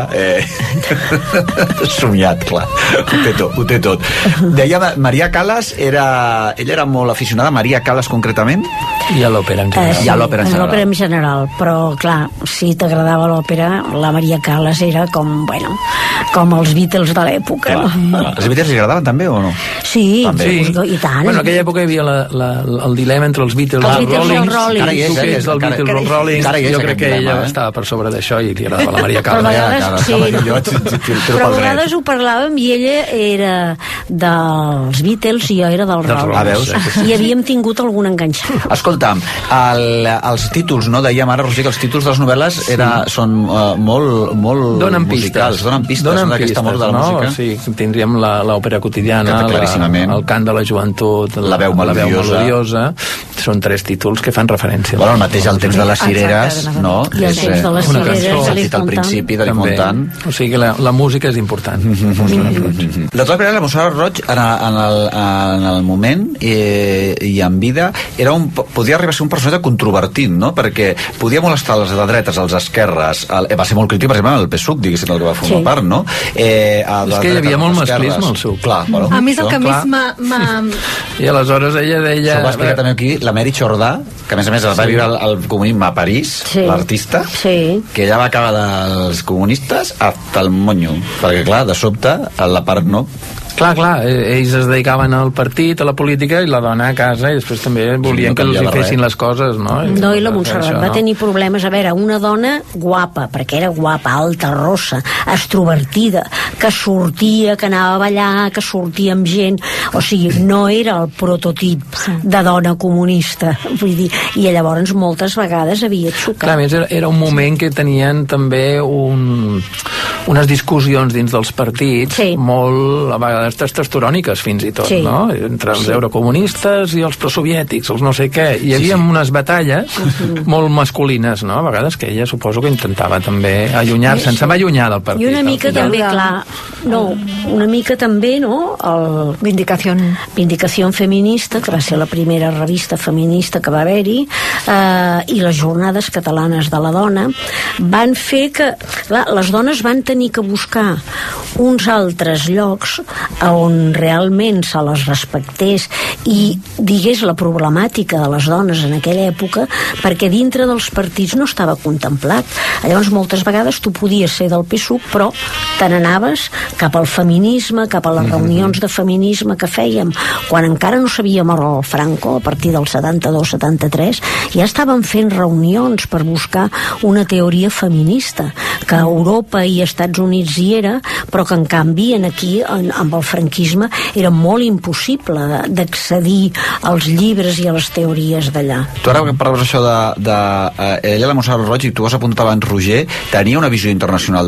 somiat, clar. Ho té tot. Deia Maria Callas, ella era molt aficionada, Maria Callas concretament, i a l'òpera en general. Sí, a l'òpera en general, però clar, si t'agradava l'òpera, la Maria Callas era com els Beatles de l'època. Els Beatles li agradaven també o no? Sí, i tant. Bueno, en aquella època hi havia el dilema entre els Beatles i els Rollings. Tu que és del Beatles o els Rollings, jo crec que ella estava per sobre d'això i li agradava la Maria Callas. Però a vegades ho parlàvem i ella era dels Beatles i jo era dels Rollings. I havíem tingut algun enganxat. Escolta'm, els títols, no? Dèiem ara, Roger, que els títols de les novel·les són molt musicals. Donen pistes d'aquesta mort de la música. Sí, tindríem l'òpera quotidiana, el cant de la joventut, la veu melodiosa. Són 3 títols que fan referència. Bueno, el mateix El temps de les cireres, no? I El temps de les cireres, al principi de Fontan. O sigui que la música és important. De totes maneres, la Montserrat Roig, en el moment i en vida, podia arribar a ser un personatge controvertit, no? Perquè podia molestar els de dretes, els esquerres, va ser molt crític, per exemple, el PSUC, diguéssim, el que va formar part, no? És que hi havia molt masclisme al PSUC. A més, el que més m'ha... I aleshores ella deia... Això ho va explicar també aquí la Mary Jordà, que a més va viure el comunisme a París, l'artista, que ella va acabar dels comunistes hasta el monyo, perquè clar, de sobte, la part no... Clar, ells es dedicaven al partit, a la política, i la dona a casa, i després també volien que els hi fessin les coses, no? No, i la Montserrat va tenir problemes. A veure, una dona guapa, perquè era guapa, alta, rossa, extrovertida, que sortia, que anava a ballar, que sortia amb gent, o sigui, no era el prototip de dona comunista, vull dir, i llavors moltes vegades havia xocat. Clar, a més, era un moment que tenien també unes discussions dins dels partits molt, a vegades, testosteròniques fins i tot, no? Entre els eurocomunistes i els prosoviètics, els no sé què. Hi havia unes batalles molt masculines, no? A vegades que ella suposo que intentava també allunyar-se, se'n va allunyar del partit. I una mica també, clar, una mica també, no? El Vindicació Feminista, que va ser la primera revista feminista que va haver-hi, i les Jornades Catalanes de la Dona, van fer que, clar, les dones van tenir que buscar uns altres llocs on realment se les respectés i digués la problemàtica de les dones en aquella època, perquè dintre dels partits no estava contemplat. Llavors moltes vegades tu podies ser del PSUV, però te n'anaves cap al feminisme, cap a les reunions de feminisme que fèiem quan encara no sabia moure el Franco, a partir del 72-73 ja estaven fent reunions per buscar una teoria feminista, que a Europa i Estats Units hi era, però que en canvi aquí, amb el franquisme, era molt impossible d'accedir als llibres i a les teories d'allà. Tu ara que parlaves això ella, la Montserrat Roig, i tu has apuntat abans, Roger, tenia una visió internacional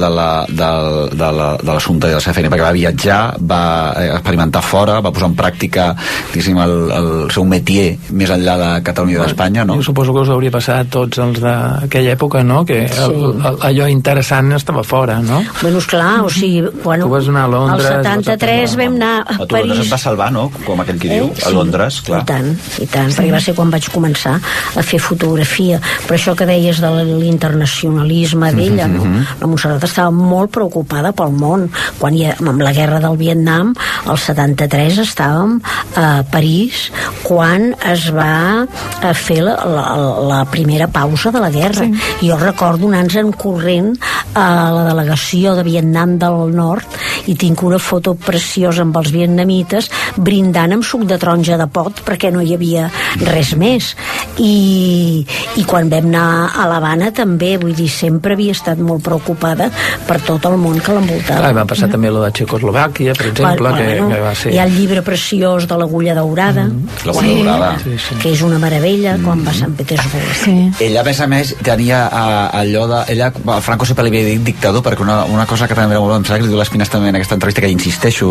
de l'assumpte de la CFN, perquè va viatjar, va experimentar fora, va posar en pràctica, diguéssim, el seu métier més enllà de Catalunya i d'Espanya, no? Jo suposo que us hauria passat a tots els d'aquella època, no? Que allò interessant estava fora, no? Bueno, esclar, o sigui, quan tu vas anar a Londres, el 73 vam anar a París. París. Et va salvar, no? Com aquell qui diu, a Londres, clar. I tant, perquè va ser quan vaig començar a fer fotografia. Però això que deies de l'internacionalisme d'ella, no? La Montserrat estava molt preocupada pel món. Quan amb la guerra del Vietnam, el 73 estàvem a París, quan es va fer la primera pausa de la guerra. Jo recordo anar-nos corrent a la delegació de Vietnam del Nord i tinc una foto preciosa amb els vietnamites brindant amb suc de taronja de pot perquè no hi havia res més. I quan vam anar a l'Havana també, vull dir, sempre havia estat molt preocupada per tot el món que l'envoltava. Va passar també lo de Txecoslovàquia, per exemple, que va ser... Hi ha el llibre preciós de l'Agulla Daurada, l'Agulla Daurada, que és una meravella, quan va a Sant Petersburg. Ella, a més, tenia allò de... el Franco sempre li havia dit dictador, perquè una cosa que també era molt bona, em sembla que li diu l'Espinàs també en aquesta entrevista, que insisteixo,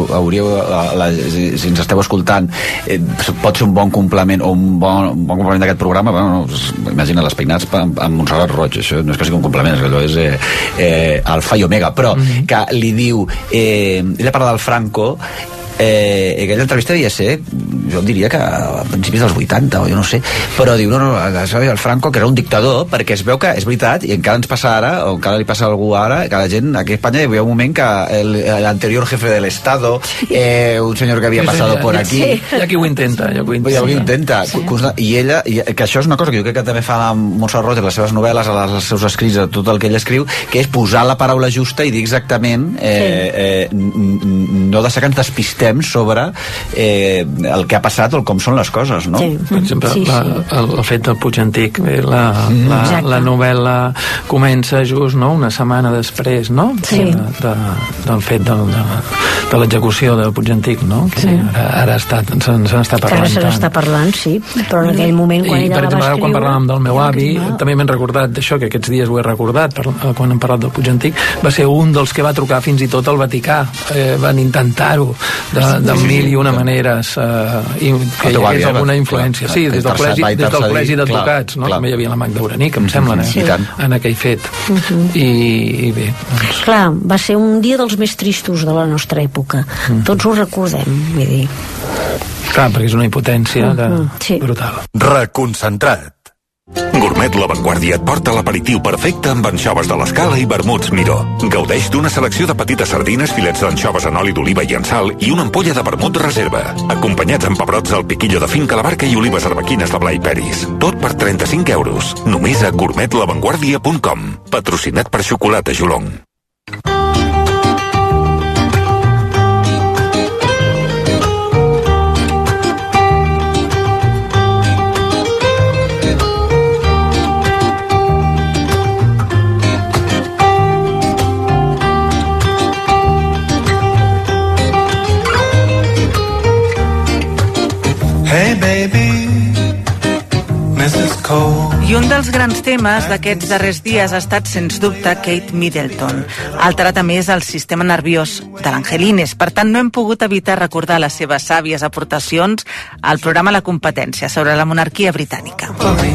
si ens esteu escoltant, pot ser un bon complement o un bon complement d'aquest programa, imagina l'Espinàs amb Montserrat Roig, això no és que sigui un complement, és que allò és alfa i omega, però que li diu, ella parla del Franco, aquella entrevista devia ser, jo diria que a principis dels 80 o jo no sé, però diu, el Franco, que era un dictador, perquè es veu que és veritat, i encara ens passa ara, o encara li passa a algú ara, que la gent, aquí a Espanya hi havia un moment que l'anterior jefe del Estado, un senyor que havia passat por aquí, hi ha qui ho intenta, i ella, que això és una cosa que jo crec que també fa la Montserrat Roig, les seves novel·les, els seus escrits, tot el que ell escriu, que és posar la paraula justa i dir exactament, no deixar que ens despistem sobre el que ha passat o com són les coses, no? Per exemple, el fet del Puig Antic, la novel·la comença just una setmana després, no? Del fet de l'execució del Puig Antic, no? Ara se n'està parlant. Ara se n'està parlant, sí, però en aquell moment quan ella la va escriure... Quan parlàvem del meu avi, també m'he recordat d'això, que aquests dies ho he recordat, quan hem parlat del Puig Antic, va ser un dels que va trucar fins i tot al Vaticà, van intentar-ho de mil i una maneres i que hi hagués alguna influència des del col·legi d'advocats, no? També hi havia la Magda Uranic, em sembla, en aquell fet. I bé, doncs... Clar, va ser un dia dels més tristos de la nostra època, tots ho recordem, vull dir. Clar, perquè és una impotència brutal. Reconcentrat. Gourmet La Vanguardia et porta l'aperitiu perfecte amb anxoves de l'Escala i vermuts Miró. Gaudeix d'una selecció de petites sardines, filets d'anxoves en oli d'oliva i en sal i una ampolla de vermut reserva. Acompanyats amb pebrots al piquillo de finca la barca i olives arbequines de Blai Peris. Tot per 35 euros. Només a gourmetlavanguardia.com. Patrocinat per Xocolata Jolong. Hey baby, Mrs. Cole. I un dels grans temes d'aquests darrers dies ha estat, sens dubte, Kate Middleton. Ha alterat a més el sistema nerviós de l'Angelines. Per tant, no hem pogut evitar recordar les seves sàvies aportacions al programa La Competència sobre la monarquia britànica.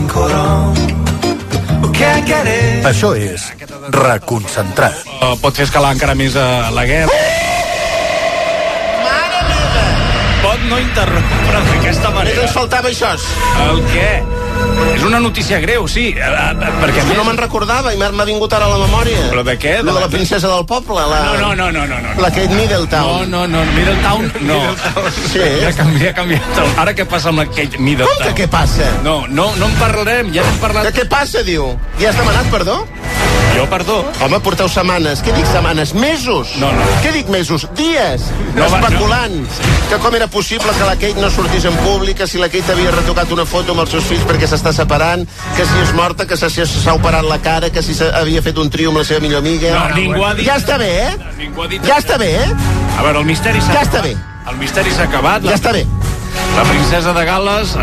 Això és Reconcentrat. Pot fer escalar encara més la guerra. pot no interrompre d'aquesta manera. Ens faltava això. El què? És una notícia greu, sí. Perquè no me'n recordava i m'ha vingut ara a la memòria. Però de què? De la princesa del poble. No. La Kate Middletown. No, Middletown no. Sí. Ja ha canviat. Ara què passa amb la Kate Middletown? Com que què passa? No en parlarem, ja n'hem parlat. De què passa, diu? Ja has demanat perdó? Jo perdó. Home, porteu setmanes. Què dic setmanes? Mesos? No. Què dic mesos? Dies. Especulant. Que com era possible que la Kate no sortís en públic, que si la Kate havia retocat una foto amb els seus fills perquè s'està separant, que si és morta, que si s'ha operat la cara, que si havia fet un trio amb la seva millor amiga. No, ningú ha dit... Ja està bé, eh? Ningú ha dit... Ja està bé, eh? A veure, el misteri s'ha acabat. Ja està bé. El misteri s'ha acabat. Ja està bé. La princesa de Gal·les...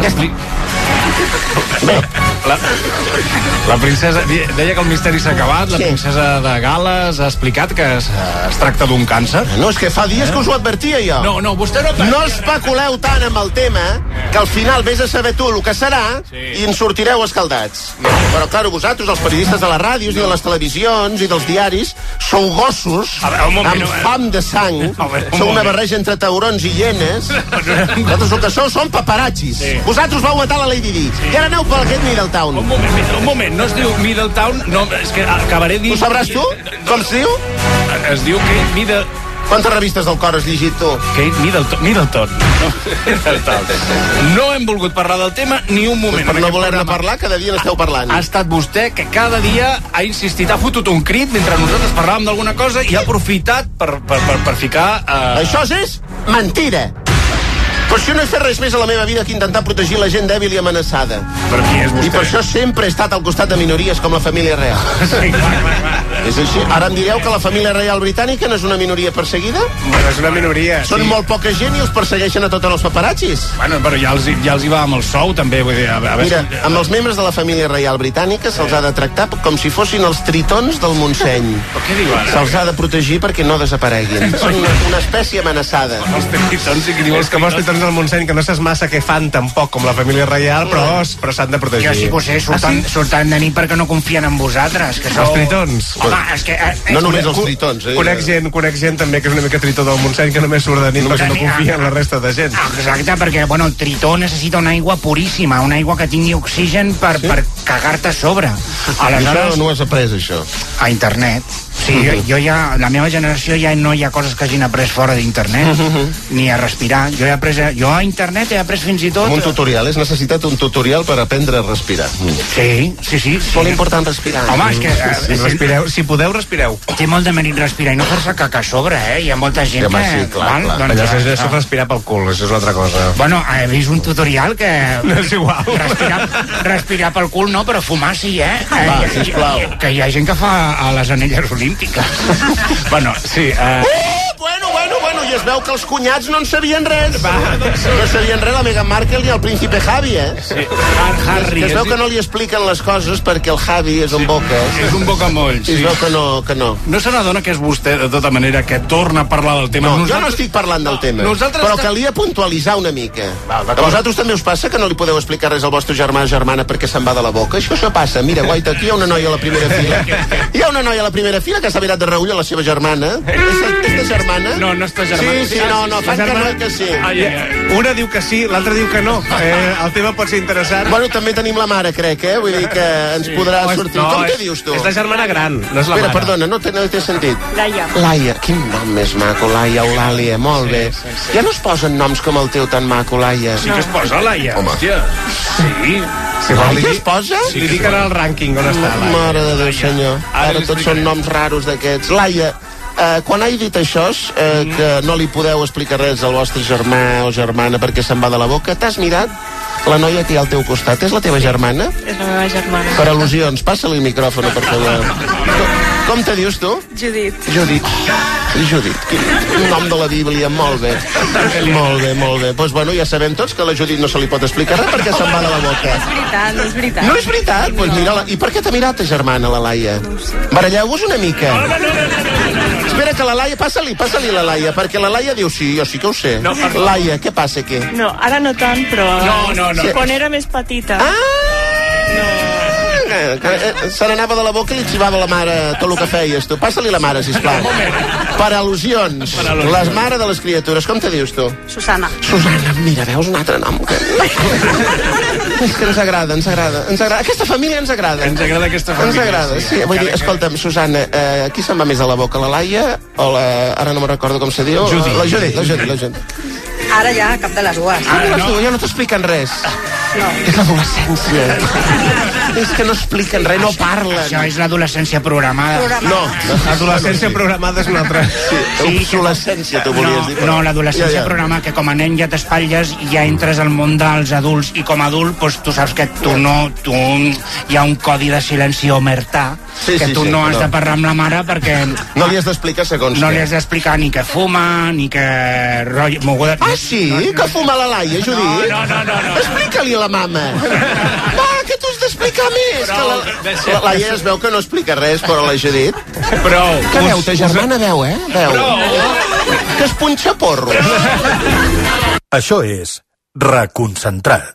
La princesa... Deia que el misteri s'ha acabat. La princesa de Gal·les ha explicat que es tracta d'un càncer. No, és que fa dies que us ho advertia jo. No, vostè no... No especuleu tant amb el tema que al final vés a saber tu el que serà i en sortireu escaldats. Però, clar, vosaltres, els periodistes de les ràdios i de les televisions i dels diaris, sou gossos amb fam de sang. Sou una barreja entre taurons i hienes. Vosaltres el que sou són paparazzis. Vosaltres vau matar la Lady Di. I ara aneu per aquest Middletown. Un moment, no es diu Middletown, no, és que acabaré dient... Ho sabràs tu? Com es diu? Es diu Kate Middleton. Quantes revistes del cor has llegit tu? Kate Middleton. No hem volgut parlar del tema ni un moment. Per no voler-ne parlar, cada dia n'esteu parlant. Ha estat vostè que cada dia ha insistit, ha fotut un crit mentre nosaltres parlàvem d'alguna cosa i ha aprofitat per ficar... Això és mentira. Per això no he fet res més a la meva vida que intentar protegir la gent dèbil i amenaçada. Per qui és vostè? I per això sempre he estat al costat de minories com la família real. Sí, clar. És així. Ara em direu que la família real britànica no és una minoria perseguida? Bueno, és una minoria, Són molt poca gent i els persegueixen a tots els paparazzis. Bueno, però ja els hi va amb el sou, també. Vull dir, Mira, amb els membres de la família reial britànica se'ls ha de tractar com si fossin els tritons del Montseny. Però què diu ara? Se'ls ha de protegir perquè no desapareguin. Són una espècie amenaçada. Els tritons, sí que diuen... És que els tritons del Montseny, que no saps massa què fan tampoc com la família reial, però s'han de protegir. Jo sí que ho sé, surten de nit perquè no confien en vosaltres. Que Els tritons? Home, és que... No només els tritons, Conec gent també que és una mica tritó del Montseny que només surt de nit perquè no confia en la resta de gent. Exacte, perquè el tritó necessita una aigua puríssima, una aigua que tingui oxigen per cagar-te a sobre. Aleshores... Això no ho has après, això? A internet. Sí, jo ja, la meva generació ja no hi ha coses que hagin après fora d'internet, ni a respirar. Jo a internet he après fins i tot... Un tutorial, has necessitat un tutorial per aprendre a respirar. Sí. És molt important respirar. Home, és que... Si podeu, respireu. Té molt de mèrit respirar i no fer-se caca a sobre, eh? Hi ha molta gent que... Sí, clar. Allò és respirar pel cul, això és una altra cosa. Bueno, he vist un tutorial que... No és igual. Respirar pel cul no, però fumar sí, eh? Va, sisplau. Que hi ha gent que fa a les anelles olímpiques. Bueno, sí. Bueno, i es veu que els cunyats no en sabien res. No sabien res la Meghan Markle ni el príncipe Javi, eh? Sí, Harry. Es veu que no li expliquen les coses perquè el Javi és un boca. És un bocamoll, sí. I es veu que no. No se n'adona que és vostè, de tota manera, que torna a parlar del tema? No, jo no estic parlant del tema. Però calia puntualitzar una mica. A vosaltres també us passa que no li podeu explicar res al vostre germà o germana perquè se'n va de la boca? Això passa. Mira, guaita, aquí hi ha una noia a la primera fila. Hi ha una noia a la primera fila que s'ha mirat de reull a la seva germana. És de germana? No està germana. Sí, no, fan que no, que sí. Una diu que sí, l'altra diu que no. El tema pot ser interessant. Bueno, també tenim la mare, crec, eh? Vull dir que ens podrà sortir. Com te dius, tu? És la germana gran, no és la mare. Espera, perdona, no té sentit. Laia. Quin nom més maco, Laia, Eulàlia, molt bé. Ja no es posen noms com el teu tan maco, Laia. Sí que es posa, Laia. Home. Sí. Laia es posa? Li dic ara el rànquing on està, Laia. Mare de Déu, senyor. Ara tots són noms raros d'aquests. Laia, quan he dit això, que no li podeu explicar res al vostre germà o germana perquè se'n va de la boca, t'has mirat la noia que hi ha al teu costat? És la teva germana? És la meva germana. Per al·lusions, passa-li el micròfon, per favor. Com te dius, tu? Judit. Judit. Quin nom de la Bíblia, molt bé. Molt bé. Doncs bueno, ja sabem tots que a la Judit no se li pot explicar res perquè se'n va de la boca. No és veritat. No és veritat? Doncs mira-la. I per què t'ha mirat ta germana, la Laia? No ho sé. Baralleu-vos una mica. Espera, que la Laia... Passa-li la Laia, perquè la Laia diu sí, jo sí que ho sé. Laia, què passa aquí? No, ara no tant, però... No. Quan era més petita... Se n'anava de la boca i li xivava la mare tot el que feies, tu. Passa-li la mare, sisplau. Per al·lusions. Les mares de les criatures. Com te dius, tu? Susana. Susana, mira, veus un altre nom. És que ens agrada. Aquesta família ens agrada. Ens agrada aquesta família. Ens agrada, sí. Vull dir, escolta'm, Susana, qui se'n va més a la boca, la Laia o la... Ara no me'n recordo com se diu. La Judit. Ara ja, cap de les dues. Ja no t'expliquen res. No. És l'adolescència. És que no expliquen res, no parlen. Això és l'adolescència programada. No, l'adolescència programada és una altra. Sí, obsolescència, tu volies dir. No, l'adolescència programada, que com a nen ja t'espatlles i ja entres al món dels adults, i com a adult, doncs, tu saps que hi ha un codi de silenci omertà, que tu no has de parlar amb la mare perquè... No li has d'explicar segons No li has d'explicar ni que fuma, ni que... Ah, sí? Que fuma la Laia, Judit? No. Explica-li a la mama. Va, que tu has d'explicar més. La Laia es veu que no explica res, però la Judit... Prou. Que veu, ta germana veu, eh? Veu. Que es punxa porro. Això és Reconcentrat.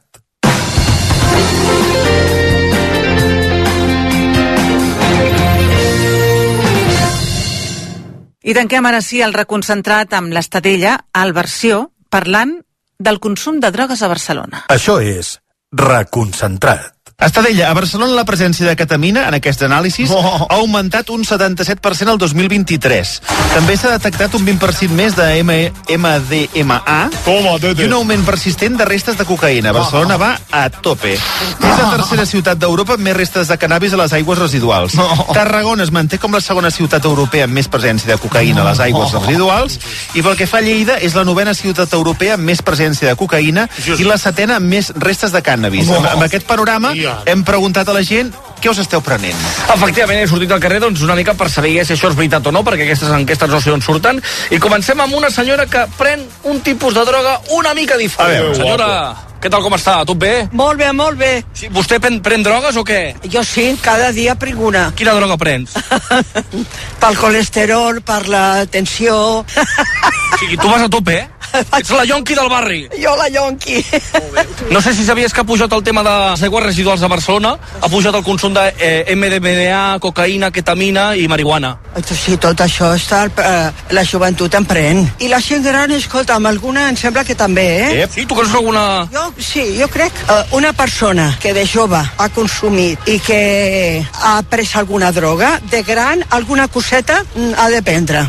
I tanquem ara sí el Reconcentrat amb l'Estadella, al Versió, parlant del consum de drogues a Barcelona. Això és Reconcentrat. Estadella, a Barcelona la presència de ketamina en aquests anàlisis ha augmentat un 77% el 2023. També s'ha detectat un 20% més de MDMA i un augment persistent de restes de cocaïna. Barcelona va a tope. És la tercera ciutat d'Europa amb més restes de cannabis a les aigües residuals. Tarragona es manté com la segona ciutat europea amb més presència de cocaïna a les aigües residuals, i pel que fa a Lleida és la novena ciutat europea amb més presència de cocaïna i la setena amb més restes de cannabis. Amb aquest panorama hem preguntat a la gent què us esteu prenent. Efectivament, he sortit al carrer una mica per saber si això és veritat o no, perquè aquestes enquestes no sé on surten, i comencem amb una senyora que pren un tipus de droga una mica diferent. A veure, senyora, què tal, com està? Tot bé? Molt bé, molt bé. Sí, vostè pren drogues o què? Jo sí, cada dia prenc una. Quina droga prens? Pel colesterol, per la tensió... O sigui, tu vas a tope, eh? Ets la yonqui del barri. Jo la yonqui. No sé si sabies que ha pujat el tema de les aigües residuals de Barcelona, ha pujat el consum de MDMA, cocaïna, ketamina i marihuana. Sí, tot això està... la joventut en pren. I la gent gran, escolta, amb alguna em sembla que també, eh? Sí, tu coneixes alguna... Jo crec una persona que de jove ha consumit i que ha pres alguna droga, de gran, alguna coseta ha de prendre.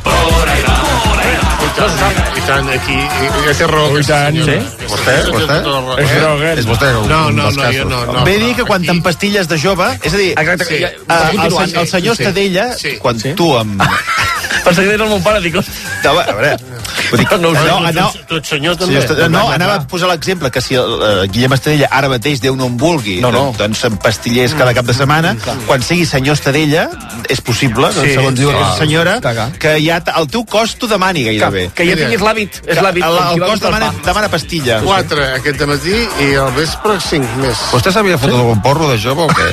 I tant, aquí ja té raó. I tant, sí? Vostè? És droga. És vostè. No, jo no. Ve dir que quan t'empastilles de jove, és a dir, el senyor Estadella, quan tu amb... Pensava que era el meu pare, dic... A veure... Tu ets senyor també. No, anava a posar l'exemple que si Guillem Estadella ara mateix, Déu no en vulgui, doncs s'empastillés cada cap de setmana, quan sigui senyor Estadella és possible, segons diu aquesta senyora, que ja el teu cos t'ho demani gairebé. Que ja tinguis l'hàbit. El cos demana pastilla. 4 aquest matí i al vespre 5 més. Vostè s'havia fotut algun porro de jove o què?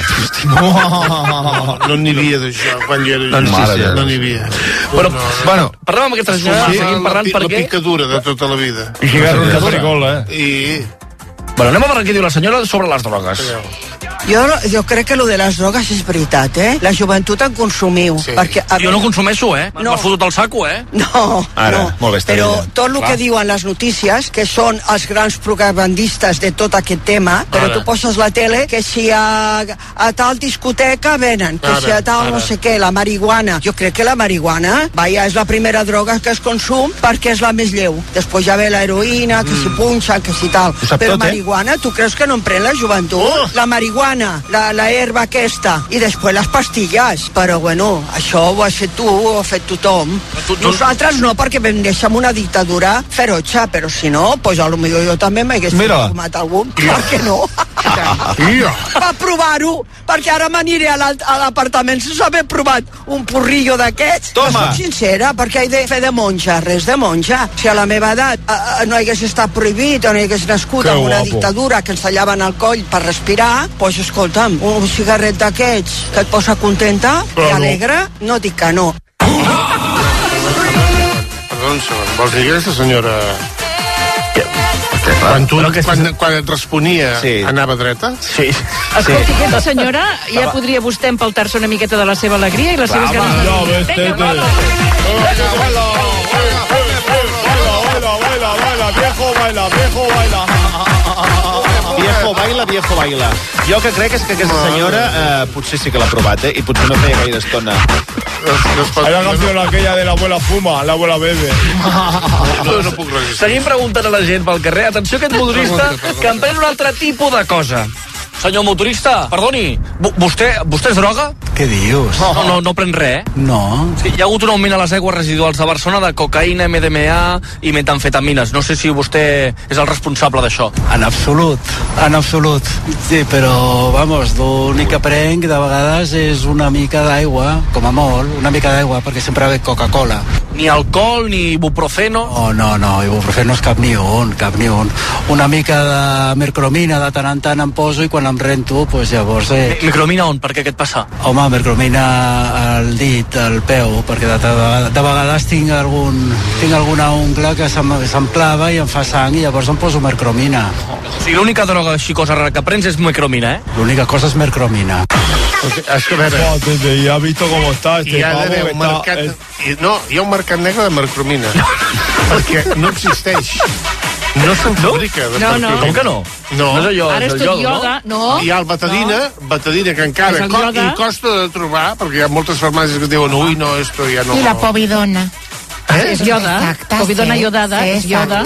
No n'hi havia d'això quan jo era jove. No n'hi havia. Bueno, parlem amb aquesta senyora, seguim parlant la picadura de tota la vida. I cigarro de farigola. Bueno, anem a veure què diu la senyora sobre les drogues. Jo crec que lo de les drogues és veritat, eh? La joventut en consumiu. Sí. Perquè, jo no consumeixo, eh? No. M'has fotut el saco, eh? No. Molt bé, però tot el que diuen les notícies, que són els grans propagandistes de tot aquest tema, però tu poses la tele, que si a tal discoteca venen, que si a tal no sé què, la marihuana. Jo crec que la marihuana, és la primera droga que es consum perquè és la més lleu. Després ja ve la heroïna, que si punxa, que si tal. Però marihuana, tu creus que no en pren la joventut? La marihuana, la herba aquesta, i després les pastilles. Però bueno, això ho has fet tu, ho ha fet tothom. Nosaltres no, perquè vam néixer amb una dictadura ferotge, però si no, doncs potser jo també m'hagués fumat algun. Clar que no. Va provar-ho, perquè ara m'aniré a l'apartament sense haver provat un porrillo d'aquests. Soc sincera, perquè he de fer de monja, res de monja. Si a la meva edat no hagués estat prohibit o no hagués nascut amb una dictadura que ens tallaven el coll per respirar, doncs escolta'm, un cigarret d'aquests que et posa contenta i alegre, no dic que no. Perdó un segon, vols dir aquesta senyora... Quan et responia, anava dreta? Sí. Escolti, aquesta senyora ja podria vostè empaltar-se una miqueta de la seva alegria i les seves ganes de... Viejo baila. Jo que crec és que aquesta senyora potser sí que l'ha provat, i potser no feia gaire estona. Hay la canción aquella de la abuela fuma, la abuela bebe. No puc resistir. Seguim preguntant a la gent pel carrer. Atenció a aquest motorista que em pren un altre tipus de cosa. Senyor motorista, perdoni, vostè és droga? Què dius? No pren res, No. Sí, hi ha hagut un augment a les aigües residuals de Barcelona de cocaïna, MDMA i metamfetamines. No sé si vostè és el responsable d'això. En absolut. Sí, però, vamos, l'únic que prenc de vegades és una mica d'aigua, com a molt, una mica d'aigua, perquè sempre ve Coca-Cola. Ni alcohol, ni ibuprofeno? No, ibuprofeno és cap ni un. Una mica de mercromina de tant en tant em poso i quan em rento, doncs llavors... Mercromina on? Per què et passa? Home, mercromina al dit, al peu, perquè de vegades tinc alguna ungla que se'm clava i em fa sang i llavors em poso mercromina. O sigui, l'única droga així cosa rara que prens és mercromina, eh? L'única cosa és mercromina. És que a veure... Ja has visto com està hi ha d'haver un mercat... No, hi ha un mercat negre de mercromina. Perquè no existeix. No se'n fabrica de mercromina. Com que no? No. No és allò, Ara és tot ioda, no? Hi ha el betadina que encara costa de trobar, perquè hi ha moltes farmàcies que diuen ui, no, esto ja no... I la povidona. És ioda, povidona iodada, és ioda.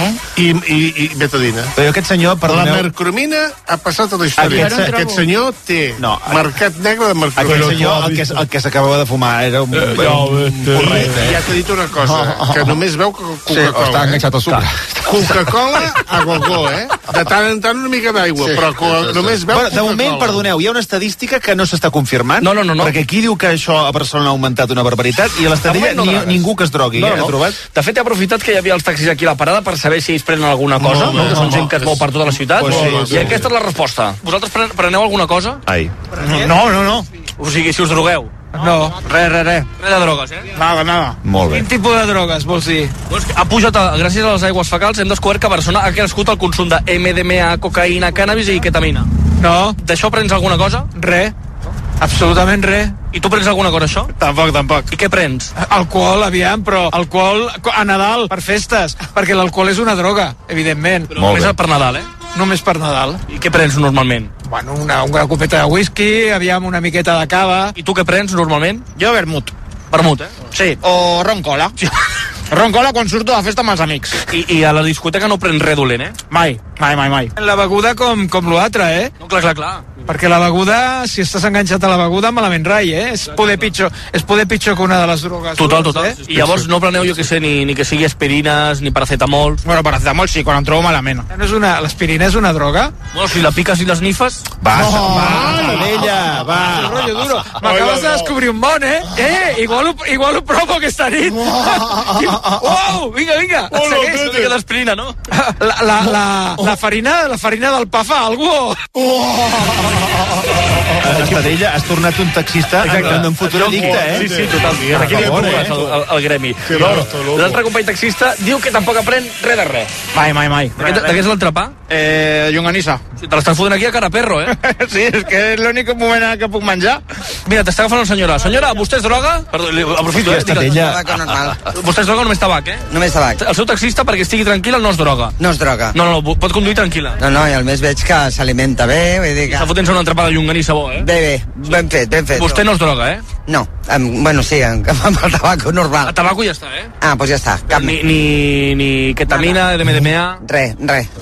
I betadina. Però aquest senyor, perdoneu... La mercromina ha passat a la història. Aquest senyor té mercat negre de mercromina. Aquest senyor, el que s'acabava de fumar, era un porret, Ja t'he dit una cosa, que només veu Coca-Cola. Està enganxat al sucre. Coca-Cola a gogó, De tant en tant una mica d'aigua, però només veu Coca-Cola. De moment, perdoneu, hi ha una estadística que no s'està confirmant. No. Perquè aquí diu que això a Barcelona ha augmentat una barbaritat i a l'estadilla ningú que es drogui. De fet, he aprofitat que hi havia els taxis aquí a la parada per saber si ells prenen alguna cosa, que són gent que es mou per tota la ciutat, i aquesta és la resposta. Vosaltres preneu alguna cosa? Ai. No. O sigui, si us drogueu? No, res. Res de drogues, Nada. Molt bé. Quin tipus de drogues, vols dir? Ha pujat, gràcies a les aigües fecals, hem descobert que a Barcelona ha crescut el consum de MDMA, cocaïna, cànnabis i ketamina. No. D'això prens alguna cosa? Res. Absolutament res. I tu prens alguna cosa, això? Tampoc. I què prens? Alcohol, aviam, però alcohol a Nadal, per festes, perquè l'alcohol és una droga, evidentment. Però només per Nadal, Només per Nadal. I què prens normalment? Bueno, una copeta de whisky, aviam, una miqueta de cava. I tu què prens normalment? Jo vermut. Vermut, Sí, o ron cola. Ron cola quan surto de festa amb els amics. I a la discoteca no prens res dolent, Mai. La beguda com l'altre, No, clar. Perquè la beguda, si estàs enganxat a la beguda, malament rai, És poder pitjor que una de les drogues. Total. I llavors no preneu, jo que sé, ni que sigui aspirines, ni paracetamol? Bueno, paracetamol sí, quan em trobo malament. L'aspirina és una droga? Bueno, si la piques i l'esnifes... Va, va. Rollo duro. M'acabes de descobrir un món, Igual ho provo aquesta nit. Uau, vinga. Segueix una mica d'aspirina, no? La farina del pa fa alguna cosa. Estadella, has tornat un taxista en un futur delicte, Sí, total. Aquí li el gremi. L'altre company taxista diu que tampoc aprèn res de res. Mai. De què és l'entrepà? Llonganissa. Te l'estàs fotent aquí a cara perro, Sí, és que és l'únic moment que puc menjar. Mira, t'està agafant una senyora. Senyora, vostè és droga? Perdó, aprofito, Estadella. Vostè és droga o només tabac, Només tabac. El seu taxista, perquè estigui tranquil·la, no és droga. No és droga. No, pot conduir tranquil·la. No, i al més veig que s'alimenta bé, vull dir que... Està fotent-se una entrapada de llonganissa bo, Bé, ben fet. Vostè no és droga, No, bueno, sí, amb el tabaco normal. El tabaco ja està, Ah, doncs ja està. Ni ketamina, MDMA... Res.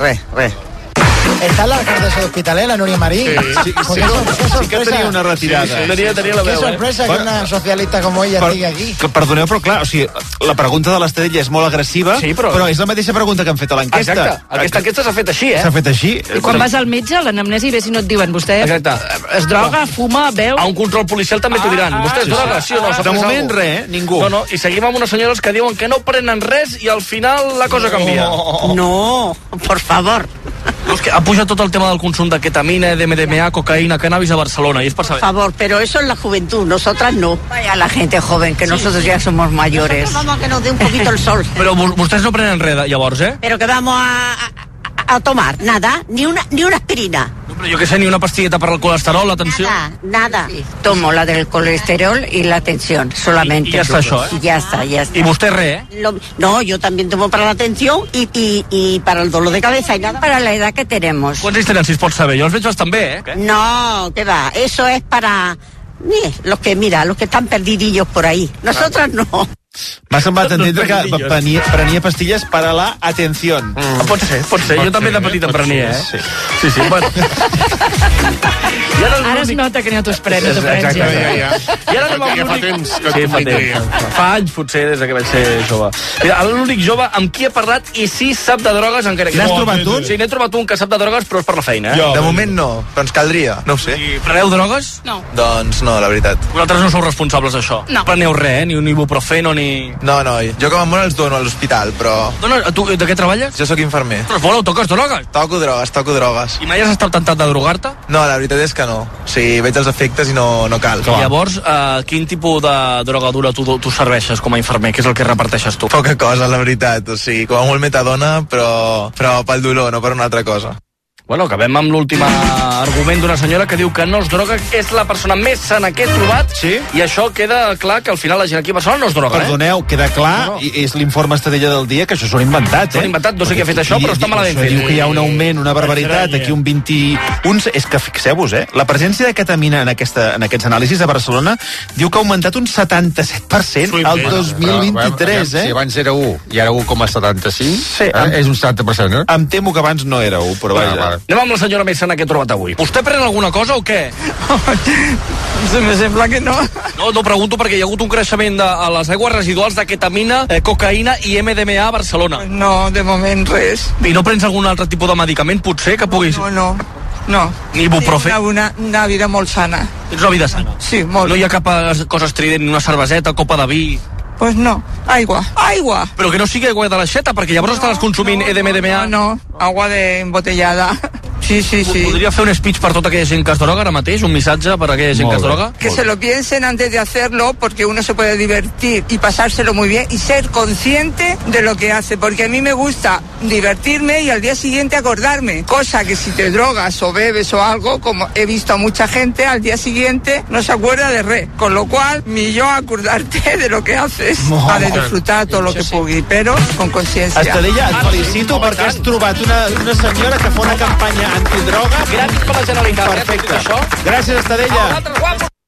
¿Está la alcaldesa de Hospitalet, la Núria Marín? Sí que tenia una retirada. Tenia la veu, Qué sorpresa que una socialista como ella estigui aquí. Perdoneu, però clar, la pregunta de l'Estadella és molt agressiva, però és la mateixa pregunta que han fet a l'enquesta. Exacte, aquesta enquesta s'ha fet així, S'ha fet així. I quan vas al metge, l'anamnesi, ve si no et diuen, vostè es droga, fuma, beu... A un control policial també t'ho diran. Vostè és droga, sí o no? De moment res, ningú. No, i seguim amb unes senyores que diuen que no prenen res i al final la cosa canvia. No, por favor. És que ha pujat tot el tema del consum de ketamina, de MDMA, cocaïna, cannabis a Barcelona, i és per saber. Por favor, pero eso es la juventud, nosotras no. Vaya la gente joven, que nosotros ya somos mayores. Nosotros vamos a que nos dé un poquito el sol. Però vostès no prenen res, llavors, Pero que vamos a tomar, nada, ni una aspirina. Però jo què sé, ni una pastilleta per al colesterol, la tensió. Nada. Sí, tomo la del colesterol y la tensión, solamente. Y ya está això, Y ya está. ¿Y usted re, No, yo también tomo para la tensión y para el dolor de cabeza y nada. Para la edad que tenemos. Quants anys tenen, si es pot saber? Jo els veig bastant bé, eh? No, ¿qué va? Eso es para los que están perdidillos por ahí. Nosotras no. M'ha semblat entendre que prenia pastilles per a la atenció. Pot ser. Jo també de petit em prenia, eh? Sí. Bueno. Ara es nota que n'hi ha tus premis. Exacte, ja. I ara Perquè ja fa temps que sí, fa temps. Fa anys, potser, des que vaig ser jove. Mira, l'únic jove amb qui he parlat i sí sap de drogues encara que... N'has trobat un? Sí, n'he trobat un que sap de drogues, però és per la feina, eh? De moment no, però ens caldria, no ho sé. I preneu drogues? No. Doncs no, la veritat. Vosaltres no sou responsables d'això? No. Preneu res, ni un ibuprofeno, ni... No, jo com a molt els dono a l'hospital, però... Tu de què treballes? Jo sóc infermer. Però bueno, toques drogues? Toco drogues. I mai has estat tentat de drogar-te? No, la veritat és que no. O sigui, veig els efectes i no cal. Llavors, quin tipus de drogadura tu serveixes com a infermer? Què és el que reparteixes tu? Poca cosa, la veritat. O sigui, com a molt metadona, però pel dolor, no per una altra cosa. Bueno, acabem amb l'últim argument d'una senyora que diu que no es droga, és la persona més sana que he trobat, sí? I això queda clar que al final la gent aquí a Barcelona no es droga, Perdoneu, queda clar, i és l'informe Estadella del dia, que això s'ho han inventat, S'ho han inventat, no sé qui ha fet això, però està malament fet. Diu que hi ha un augment, una barbaritat, aquí un 21... És que fixeu-vos, la presència de ketamina en aquests anàlisis a Barcelona diu que ha augmentat un 77% al 2023, Si abans era 1 i ara 1,75, és un 70%, Em temo que abans no era 1, però vaja. Anem amb la senyora més sana que he trobat avui. Vostè pren alguna cosa o què? Me sembla que no. No pregunto perquè hi ha hagut un creixement a les aigües residuals de ketamina, cocaïna i MDMA a Barcelona. No, de moment res. I no prens algun altre tipus de medicament, potser, que puguis... No. Ni ibuprofè? Una vida molt sana. Tens una vida sana? Sí, molt. No hi ha cap cosa estrident, ni una cerveseta, copa de vi... Pues no, aigua. Però que no sigui aigua de l'aixeta, perquè llavors estaves consumint MDMA. No, agua de embotellada. Sí. Podria fer un speech per tota aquella gent que es droga ara mateix? Un missatge per aquella gent que es droga? Que se lo piensen antes de hacerlo, porque uno se puede divertir y pasárselo muy bien y ser consciente de lo que hace, porque a mí me gusta divertirme y al día siguiente acordarme, cosa que si te drogas o bebes o algo, como he visto a mucha gente, al día siguiente no se acuerda de res, con lo cual millor acordarte de lo que haces para disfrutar todo lo que pugui, però con consciència. Estadella, et felicito perquè has trobat una senyora que fa una campanya antidroga gratis per la Generalitat. Perfecte. Gràcies, Estadella.